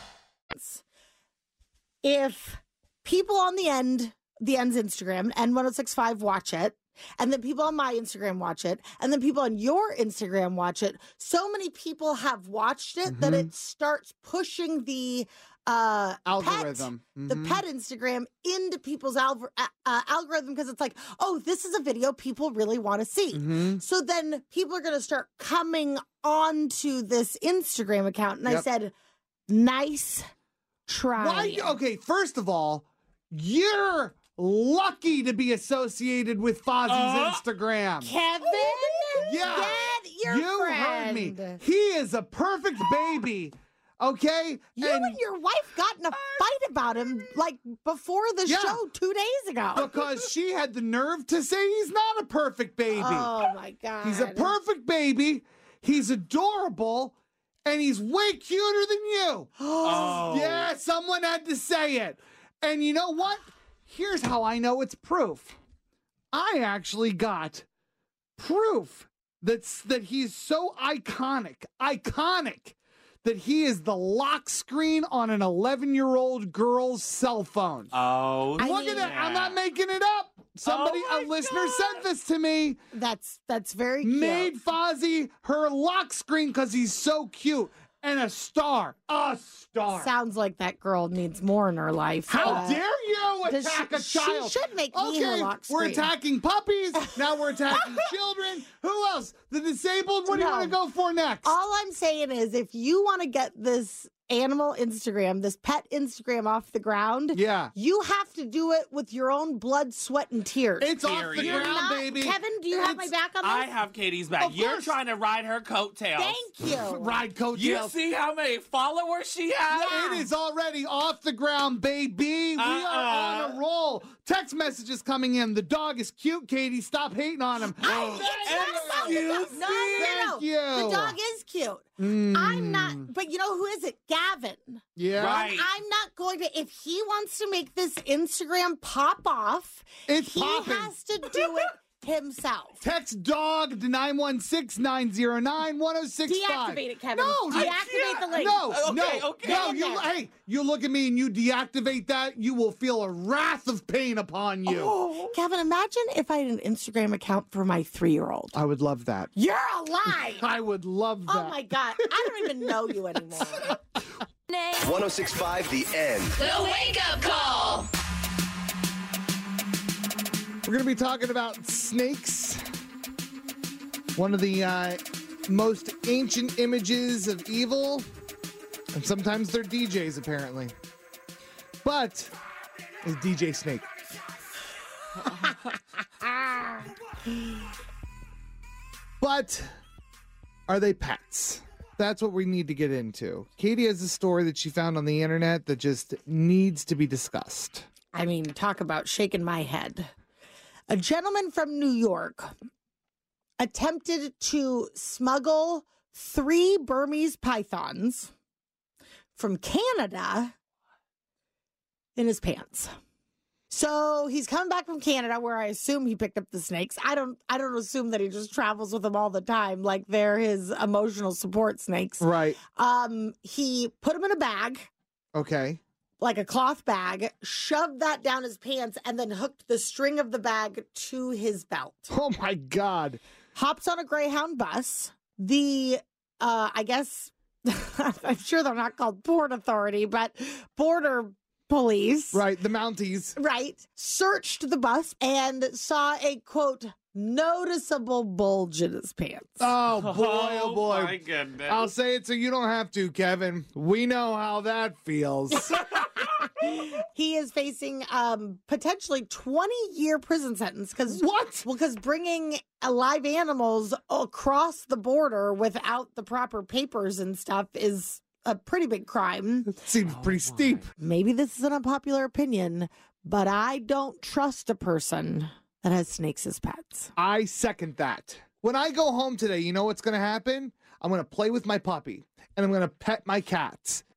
If people on the End's Instagram and 1065 watch it, and then people on my Instagram watch it, and then people on your Instagram watch it, so many people have watched it that it starts pushing the algorithm, the pet Instagram into people's algorithm, because it's like, oh, this is a video people really want to see. So then people are going to start coming onto this Instagram account. And I said, nice try. Why? Okay, first of all, you're lucky to be associated with Fozzie's Instagram. Kevin? Yeah. Get your you friend. heard me. He is a perfect baby. Okay? You and your wife got in a fight about him like before the show 2 days ago. Because she had the nerve to say he's not a perfect baby. Oh my God. He's a perfect baby. He's adorable. And he's way cuter than you. Oh. Yeah, someone had to say it. And you know what? Here's how I know it's proof. I actually got proof that he's so iconic, that he is the lock screen on an 11-year-old girl's cell phone. Oh, look at that! I'm not making it up. Somebody, a listener, sent this to me. That's very cute. Made Fozzie her lock screen because he's so cute. And a star. A star. Sounds like that girl needs more in her life. How dare you attack a child? She should make me her lock screen. We're attacking puppies. Now we're attacking children. Who else? The disabled? What do you want to go for next? All I'm saying is, if you want to get this animal Instagram, this pet Instagram off the ground, you have to do it with your own blood, sweat, and tears. It's off the ground, baby. Kevin, do you have my back on this? I have Katie's back. You're trying to ride her coattails. Thank you. Ride coattails. You see how many followers she has? It is already off the ground, baby. We are on a roll. Text messages coming in. The dog is cute, Katie. Stop hating on him. No. Thank you. The dog is cute. I'm not, but you know who is it? Gavin. Yeah. Right. I'm not going to, if he wants to make this Instagram pop off, he has to do it himself. Text dog to 916-909-1065. Deactivate it, Kevin. No, deactivate the link. Hey, you look at me and you deactivate that, you will feel a wrath of pain upon you. Oh. Kevin, imagine if I had an Instagram account for my 3-year-old. I would love that. You're a lie. I would love that. Oh my God. I don't even know you anymore. 1065 The End. The Wake Up Call. We're going to be talking about snakes. One of the most ancient images of evil. And sometimes they're DJs, apparently. But is DJ Snake. But are they pets? That's what we need to get into. Katie has a story that she found on the internet that just needs to be discussed. I mean, talk about shaking my head. A gentleman from New York attempted to smuggle 3 Burmese pythons from Canada in his pants. So he's coming back from Canada, where I assume he picked up the snakes. I don't assume that he just travels with them all the time, like they're his emotional support snakes. Right. He put them in a bag. Okay. Like a cloth bag, shoved that down his pants, and then hooked the string of the bag to his belt. Oh my God. Hops on a Greyhound bus. The, I guess, I'm sure they're not called Port Authority, but Border Police. Right, the Mounties. Right. Searched the bus and saw a, quote, noticeable bulge in his pants. Oh, boy, oh, boy. My goodness. I'll say it so you don't have to, Kevin. We know how that feels. He is facing potentially 20-year prison sentence. What? Well, because bringing live animals across the border without the proper papers and stuff is a pretty big crime. It seems pretty steep. Maybe this is an unpopular opinion, but I don't trust a person that has snakes as pets. I second that. When I go home today, you know what's going to happen? I'm going to play with my puppy, and I'm going to pet my cats.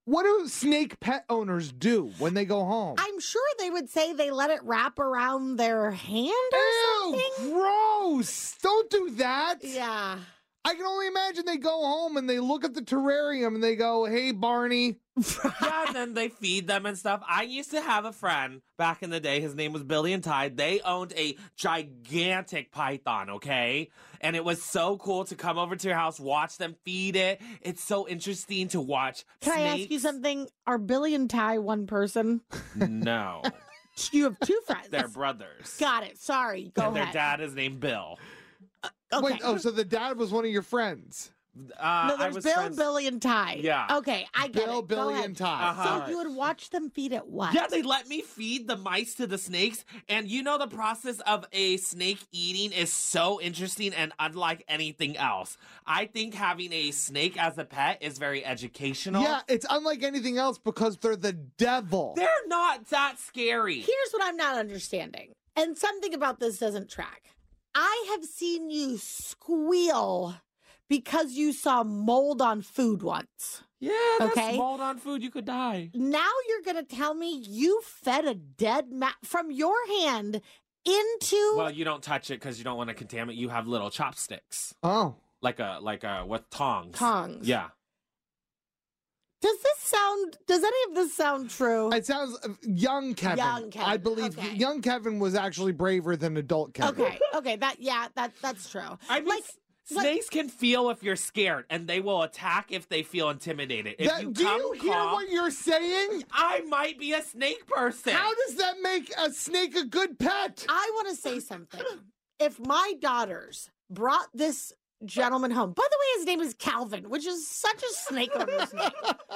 what do snake pet owners do when they go home? I'm sure they would say they let it wrap around their hand or something. Gross. Don't do that. Yeah. I can only imagine they go home and they look at the terrarium and they go, hey, Barney. Yeah, and then they feed them and stuff. I used to have a friend back in the day. His name was Billy and Ty. They owned a gigantic python, okay? And it was so cool to come over to your house, watch them feed it. It's so interesting to watch Can snakes. I ask you something? Are Billy and Ty one person? No. You have two friends. They're brothers. Got it. Sorry. Go and ahead. their dad is named Bill. Okay. Wait, so the dad was one of your friends? No, there's Bill, Billy, and Ty. Yeah. Okay, I get Bill, it. Billy, Go ahead. and Ty. So you would watch them feed it what? Yeah, they let me feed the mice to the snakes. And you know, the process of a snake eating is so interesting and unlike anything else. I think having a snake as a pet is very educational. Yeah, it's unlike anything else because they're the devil. They're not that scary. Here's what I'm not understanding. And something about this doesn't track. I have seen you squeal because you saw mold on food once. Yeah, that's okay? mold on food. You could die. Now you're going to tell me you fed a dead from your hand into... Well, you don't touch it because you don't want to contaminate. You have little chopsticks. Oh. Like a with tongs. Tongs. Yeah. Does any of this sound true? It sounds young Kevin. Young Kevin. I believe Okay. young Kevin was actually braver than adult Kevin. Okay, that's true. I mean, snakes can feel if you're scared, and they will attack if they feel intimidated. If Do you hear what you're saying? I might be a snake person. How does that make a snake a good pet? I want to say something. If my daughters brought this gentleman home, by the way, his name is Calvin, which is such a snake owner's name.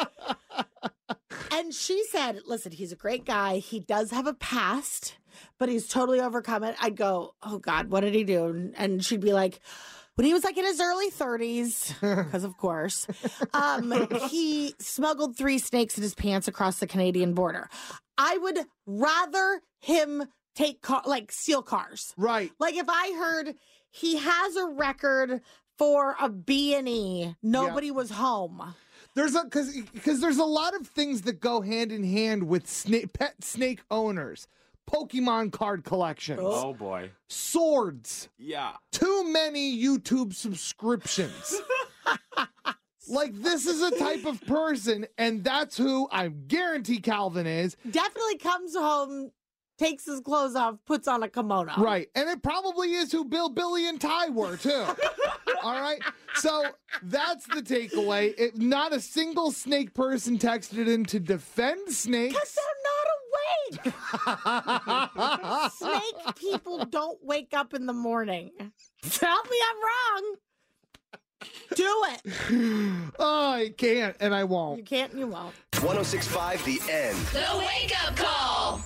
And she said, listen, he's a great guy. He does have a past, but he's totally overcome it. I'd go, oh God, what did he do? And she'd be like, when he was like in his early 30s, because of course, he smuggled 3 snakes in his pants across the Canadian border. I would rather him steal cars. Right. Like if I heard he has a record for a B&E, nobody was home. There's because there's a lot of things that go hand in hand with pet snake owners. Pokemon card collections. Oh boy. Swords. Yeah. Too many YouTube subscriptions. Like, this is a type of person, and that's who I guarantee Calvin is. Definitely comes home, takes his clothes off, puts on a kimono. Right. And it probably is who Bill, Billy, and Ty were, too. All right? So that's the takeaway. Not a single snake person texted in to defend snakes. Because they're not awake. Snake people don't wake up in the morning. Tell me I'm wrong. Do it. Oh, I can't, and I won't. You can't and you won't. 106.5 The End. The Wake Up Call.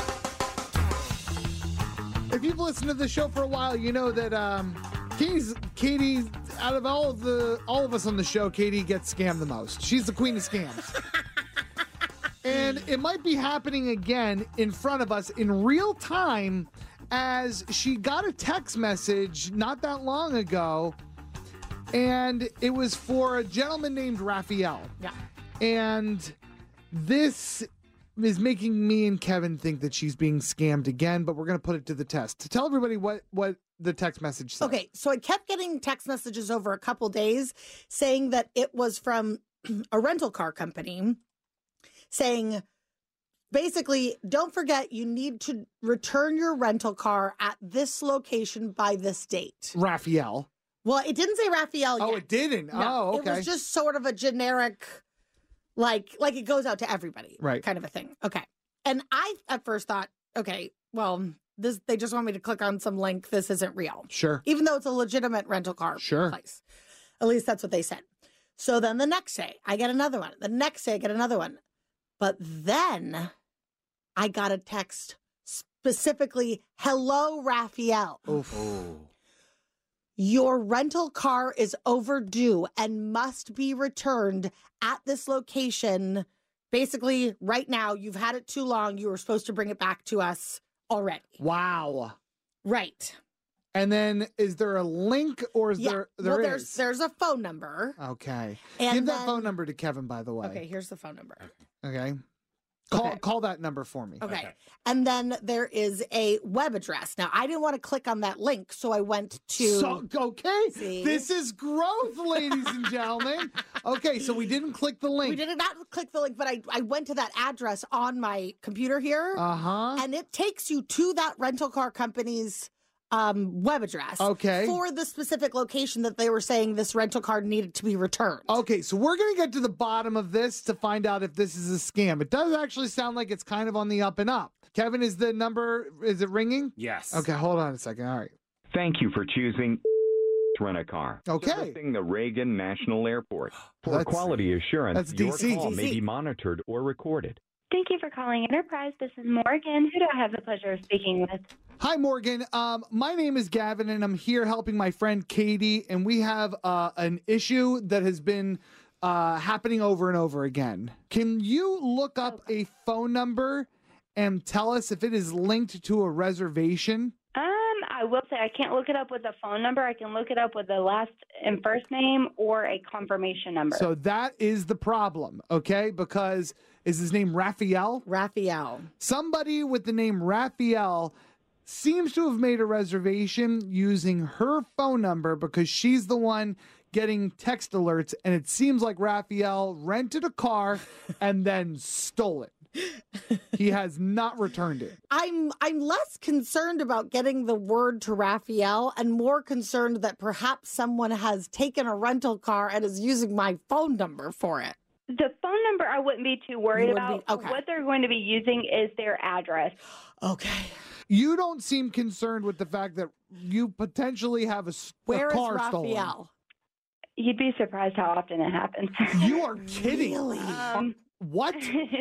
If you've listened to the show for a while, you know that Katie, out of all of us on the show, Katie gets scammed the most. She's the queen of scams. And it might be happening again in front of us in real time, as she got a text message not that long ago, and it was for a gentleman named Raphael. Yeah. And this is making me and Kevin think that she's being scammed again, but we're going to put it to the test. To tell everybody what the text message said. Okay, so I kept getting text messages over a couple days saying that it was from a rental car company saying, basically, don't forget you need to return your rental car at this location by this date. Raphael. Well, it didn't say Raphael yet. Oh, it didn't? No, Oh, okay. It was just sort of a generic, like it goes out to everybody. Right. Kind of a thing. Okay. And I at first thought, okay, well, they just want me to click on some link. This isn't real. Sure. Even though it's a legitimate rental car place. At least that's what they said. So then the next day, I get another one. The next day, I get another one. But then I got a text specifically, hello, Raphael. Your rental car is overdue and must be returned at this location. Basically, right now, you've had it too long. You were supposed to bring it back to us already. Wow. Right. And then is there a link or is there well, is? there's a phone number. Okay. And Give that then- phone number to Kevin, by the way. Okay, here's the phone number. Okay. Call that number for me. Okay. And then there is a web address. Now, I didn't want to click on that link, so I went to. Okay. See? This is growth, ladies and gentlemen. Okay, so we didn't click the link. We did not click the link, but I went to that address on my computer here. Uh-huh. And it takes you to that rental car company's web address. Okay. For the specific location that they were saying this rental car needed to be returned. Okay, so we're going to get to the bottom of this to find out if this is a scam. It does actually sound like it's kind of on the up and up. Kevin, is the number, is it ringing? Yes. Okay, hold on a second. All right. Thank you for choosing Rent-A-Car. Okay. Servicing the Reagan National Airport. For That's- quality assurance, that's your DC. call may DC. be monitored or recorded. Thank you for calling Enterprise. This is Morgan. Who do I have the pleasure of speaking with? Hi, Morgan. My name is Gavin, and I'm here helping my friend Katie, and we have an issue that has been happening over and over again. Can you look up a phone number and tell us if it is linked to a reservation? I will say I can't look it up with a phone number. I can look it up with the last and first name or a confirmation number. So that is the problem, okay? Because is his name Raphael? Raphael. Somebody with the name Raphael seems to have made a reservation using her phone number because she's the one getting text alerts, and it seems like Raphael rented a car and then stole it. He has not returned it. I'm less concerned about getting the word to Raphael and more concerned that perhaps someone has taken a rental car and is using my phone number for it. The phone number I wouldn't be too worried You about. wouldn't be- okay. What they're going to be using is their address. Okay. You don't seem concerned with the fact that you potentially have a Where is car stolen. Raphael? You'd be surprised how often it happens. You are kidding. Really? What?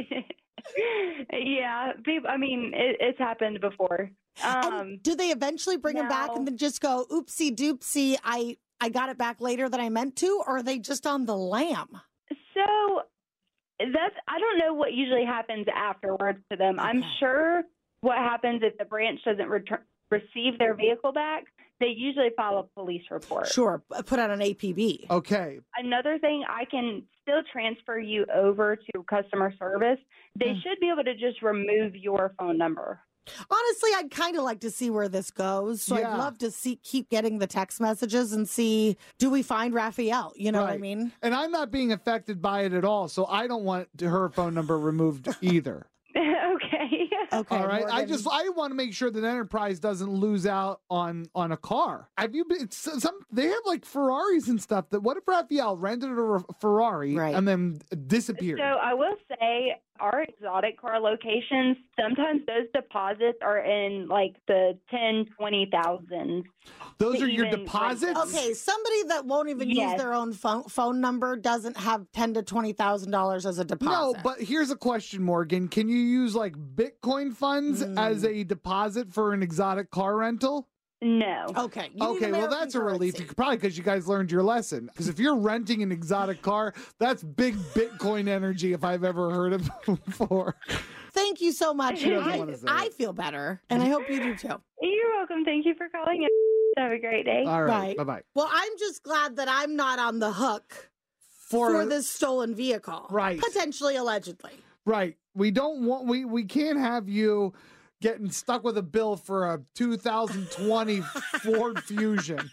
Yeah, people. I mean, it's happened before. And do they eventually bring him back and then just go, oopsie doopsie, I got it back later than I meant to? Or are they just on the lam? So I don't know what usually happens afterwards to them. I'm sure what happens if the branch doesn't receive their vehicle back, they usually file a police report. Sure, put out an APB. Okay. Another thing, I can still transfer you over to customer service. They should be able to just remove your phone number. Honestly, I'd kind of like to see where this goes. So Yeah. I'd love to keep getting the text messages and see, do we find Raphael? You know what I Right. mean? And I'm not being affected by it at all, so I don't want her phone number removed either. Okay. Okay. All right. Morgan. I want to make sure that Enterprise doesn't lose out on a car. Have you been they have like Ferraris and stuff that what if Raphael rented a Ferrari and then disappeared? So I will say our exotic car locations, sometimes those deposits are in like the 10, 20,000. Those are your deposits? Okay, somebody that won't even use Yes. their own phone number doesn't have $10,000 to $20,000 as a deposit. No, but here's a question, Morgan. Can you use like Bitcoin funds as a deposit for an exotic car rental? No. Okay. Okay, well, that's a relief. Probably because you guys learned your lesson. Because if you're renting an exotic car, that's big Bitcoin energy if I've ever heard of before. Thank you so much. She doesn't wanna say I it. feel better, and I hope you do too. You're welcome. Thank you for calling in. Have a great day. All right. Bye-bye. Well, I'm just glad that I'm not on the hook for this stolen vehicle. Right. Potentially, allegedly. Right. We don't want we can't have you getting stuck with a bill for a 2020 Ford Fusion.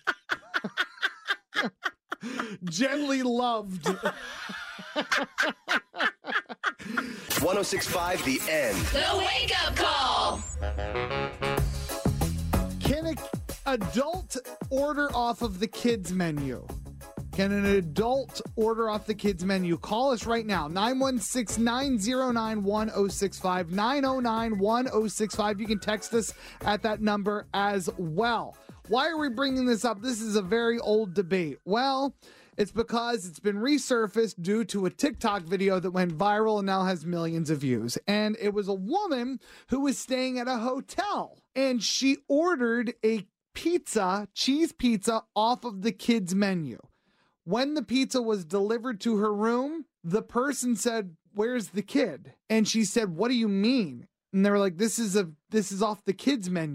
Gently loved. 1065 The End. The Wake Up Call. Can an adult order off of the kids menu? Can an adult order off the kids menu? Call us right now, 916-909-1065, 909-1065. You can text us at that number as well. Why are we bringing this up? This is a very old debate. Well, it's because it's been resurfaced due to a TikTok video that went viral and now has millions of views. And it was a woman who was staying at a hotel, and she ordered a cheese pizza off of the kids menu. When the pizza was delivered to her room, the person said, "Where's the kid?" And she said, "What do you mean?" And they were like, this is off the kids menu.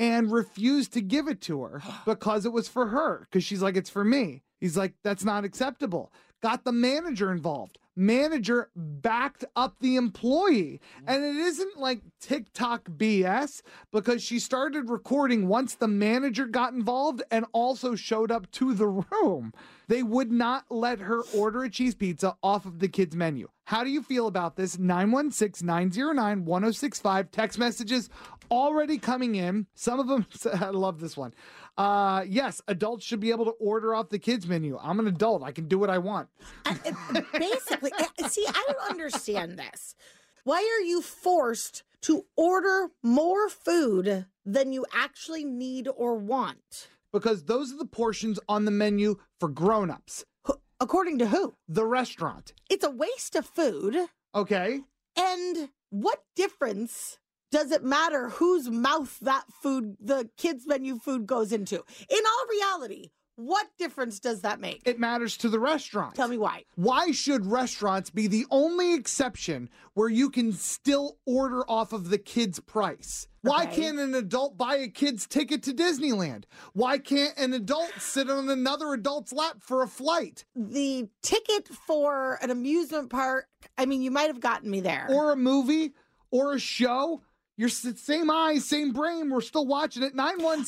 and refused to give it to her because it was for her. Because she's like, it's for me. He's like, that's not acceptable. Got the manager involved. Manager backed up the employee. And it isn't like TikTok BS, because she started recording once the manager got involved and also showed up to the room. They would not let her order a cheese pizza off of the kids' menu. How do you feel about this? 916-909-1065. Text messages already coming in. Some of them, I love this one. Yes, adults should be able to order off the kids' menu. I'm an adult. I can do what I want. Basically, see, I don't understand this. Why are you forced to order more food than you actually need or want? Because those are the portions on the menu for grown-ups. According to who? The restaurant. It's a waste of food. Okay. And what difference does it matter whose mouth that food, the kids' menu food, goes into? In all reality, what difference does that make? It matters to the restaurant. Tell me why. Why should restaurants be the only exception where you can still order off of the kid's price? Why can't an adult buy a kid's ticket to Disneyland? Why can't an adult sit on another adult's lap for a flight? The ticket for an amusement park, I mean, you might have gotten me there. Or a movie, or a show. You're same eyes, same brain. We're still watching it.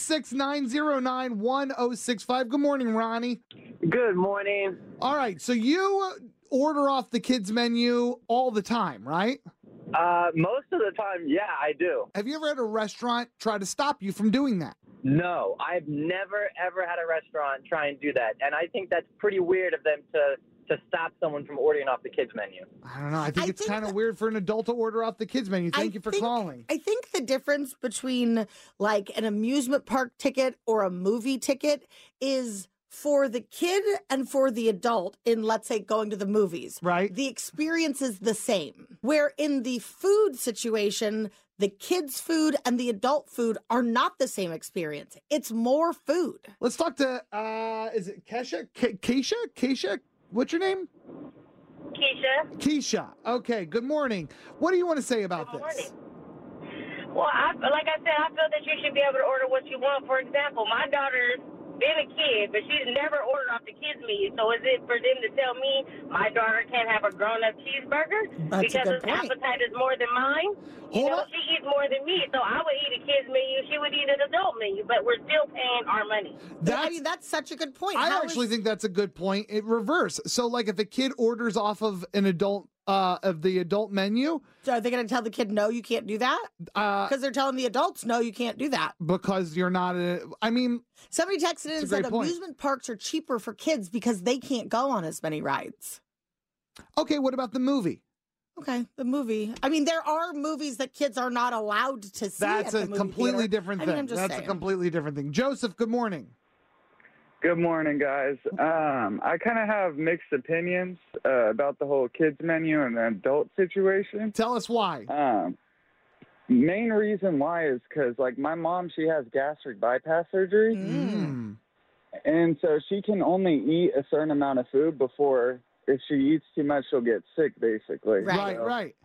916-909-1065. Good morning, Ronnie. Good morning. All right, so you order off the kids' menu all the time, right? Most of the time, yeah, I do. Have you ever had a restaurant try to stop you from doing that? No, I've never, ever had a restaurant try and do that. And I think that's pretty weird of them to stop someone from ordering off the kids' menu. I don't know. I think it's kind of weird for an adult to order off the kids' menu. Thank you for calling. I think the difference between like an amusement park ticket or a movie ticket is for the kid and for the adult in, let's say, going to the movies. Right. The experience is the same. Where in the food situation, the kids' food and the adult food are not the same experience. It's more food. Let's talk to, is it Kesha? Keisha? What's your name? Keisha. Keisha. Okay, good morning. What do you want to say about this? Well, like I said, I feel that you should be able to order what you want. For example, my daughter's been a kid, but she's never ordered off the kids' menu. So is it for them to tell me my daughter can't have a grown-up cheeseburger because her appetite is more than mine? You know, she eats more than me, so I would eat a kid's menu. She would eat an adult menu, but we're still paying our money. That's such a good point. I actually think that's a good point. It reverse. So, like, if a kid orders off of an adult of the adult menu, so are they going to tell the kid no, you can't do that? Because they're telling the adults no, you can't do that because you're not. I mean, somebody texted in and said amusement parks are cheaper for kids because they can't go on as many rides. Okay, what about the movie? Okay, the movie. I mean, there are movies that kids are not allowed to see. That's a completely different thing. That's a completely different thing. Joseph, good morning. Good morning, guys. I kind of have mixed opinions about the whole kids menu and the adult situation. Tell us why. Main reason why is because, like, my mom, she has gastric bypass surgery. And so she can only eat a certain amount of food before, if she eats too much, she'll get sick, basically. Right.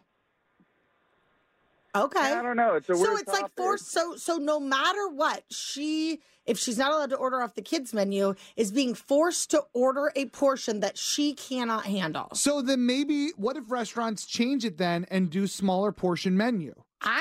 Okay. I don't know. It's a weird So it's like forced. So no matter what, if she's not allowed to order off the kids' menu, is being forced to order a portion that she cannot handle. So then maybe, what if restaurants change it then and do smaller portion menu?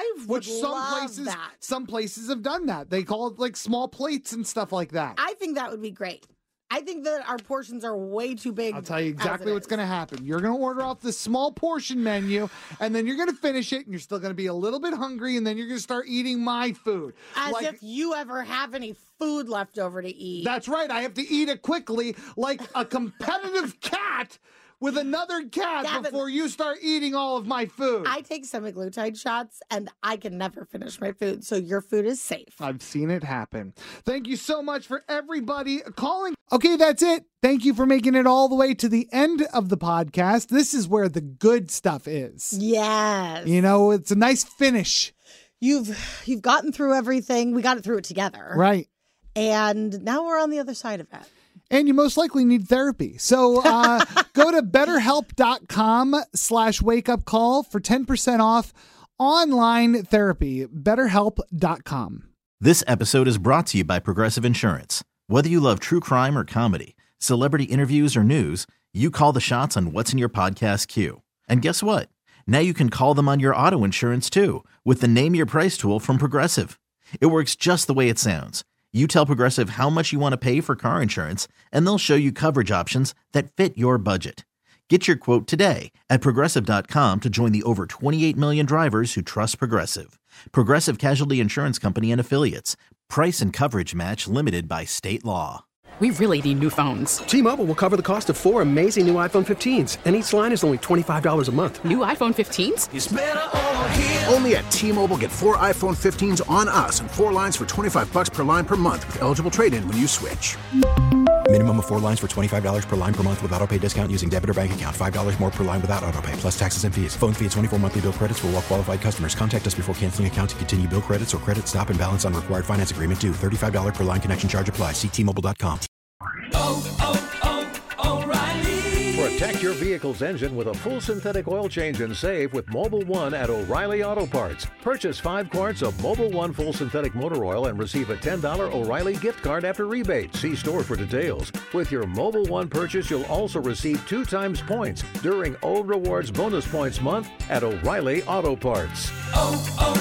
Some places have done that. They call it like small plates and stuff like that. I think that would be great. I think that our portions are way too big. I'll tell you exactly what's going to happen. You're going to order off the small portion menu, and then you're going to finish it, and you're still going to be a little bit hungry, and then you're going to start eating my food. As if you ever have any food left over to eat. That's right. I have to eat it quickly like a competitive cat with another cat, Gavin, before you start eating all of my food. I take semaglutide shots, and I can never finish my food, so your food is safe. I've seen it happen. Thank you so much for everybody calling. Okay, that's it. Thank you for making it all the way to the end of the podcast. This is where the good stuff is. Yes. You know, it's a nice finish. You've gotten through everything. We got it through it together. Right. And now we're on the other side of it. And you most likely need therapy. So go to betterhelp.com/wakeupcall for 10% off online therapy. betterhelp.com. This episode is brought to you by Progressive Insurance. Whether you love true crime or comedy, celebrity interviews or news, you call the shots on what's in your podcast queue. And guess what? Now you can call them on your auto insurance too with the Name Your Price tool from Progressive. It works just the way it sounds. You tell Progressive how much you want to pay for car insurance, and they'll show you coverage options that fit your budget. Get your quote today at Progressive.com to join the over 28 million drivers who trust Progressive. Progressive Casualty Insurance Company and Affiliates. Price and coverage match limited by state law. We really need new phones. T-Mobile will cover the cost of 4 amazing new iPhone 15s, and each line is only $25 a month. New iPhone 15s? It's better over here. Only at T-Mobile, get 4 iPhone 15s on us and 4 lines for $25 per line per month with eligible trade-in when you switch. Minimum of 4 lines for $25 per line per month with autopay discount using debit or bank account. $5 more per line without autopay, plus taxes and fees. Phone fee at 24 monthly bill credits for well-qualified customers. Contact us before canceling account to continue bill credits or credit stop and balance on required finance agreement due. $35 per line connection charge applies. See T-Mobile.com. O'Reilly. Protect your vehicle's engine with a full synthetic oil change and save with Mobil 1 at O'Reilly Auto Parts. Purchase 5 quarts of Mobil 1 full synthetic motor oil and receive a $10 O'Reilly gift card after rebate. See store for details. With your Mobil 1 purchase, you'll also receive 2 times points during O Rewards Bonus Points Month at O'Reilly Auto Parts.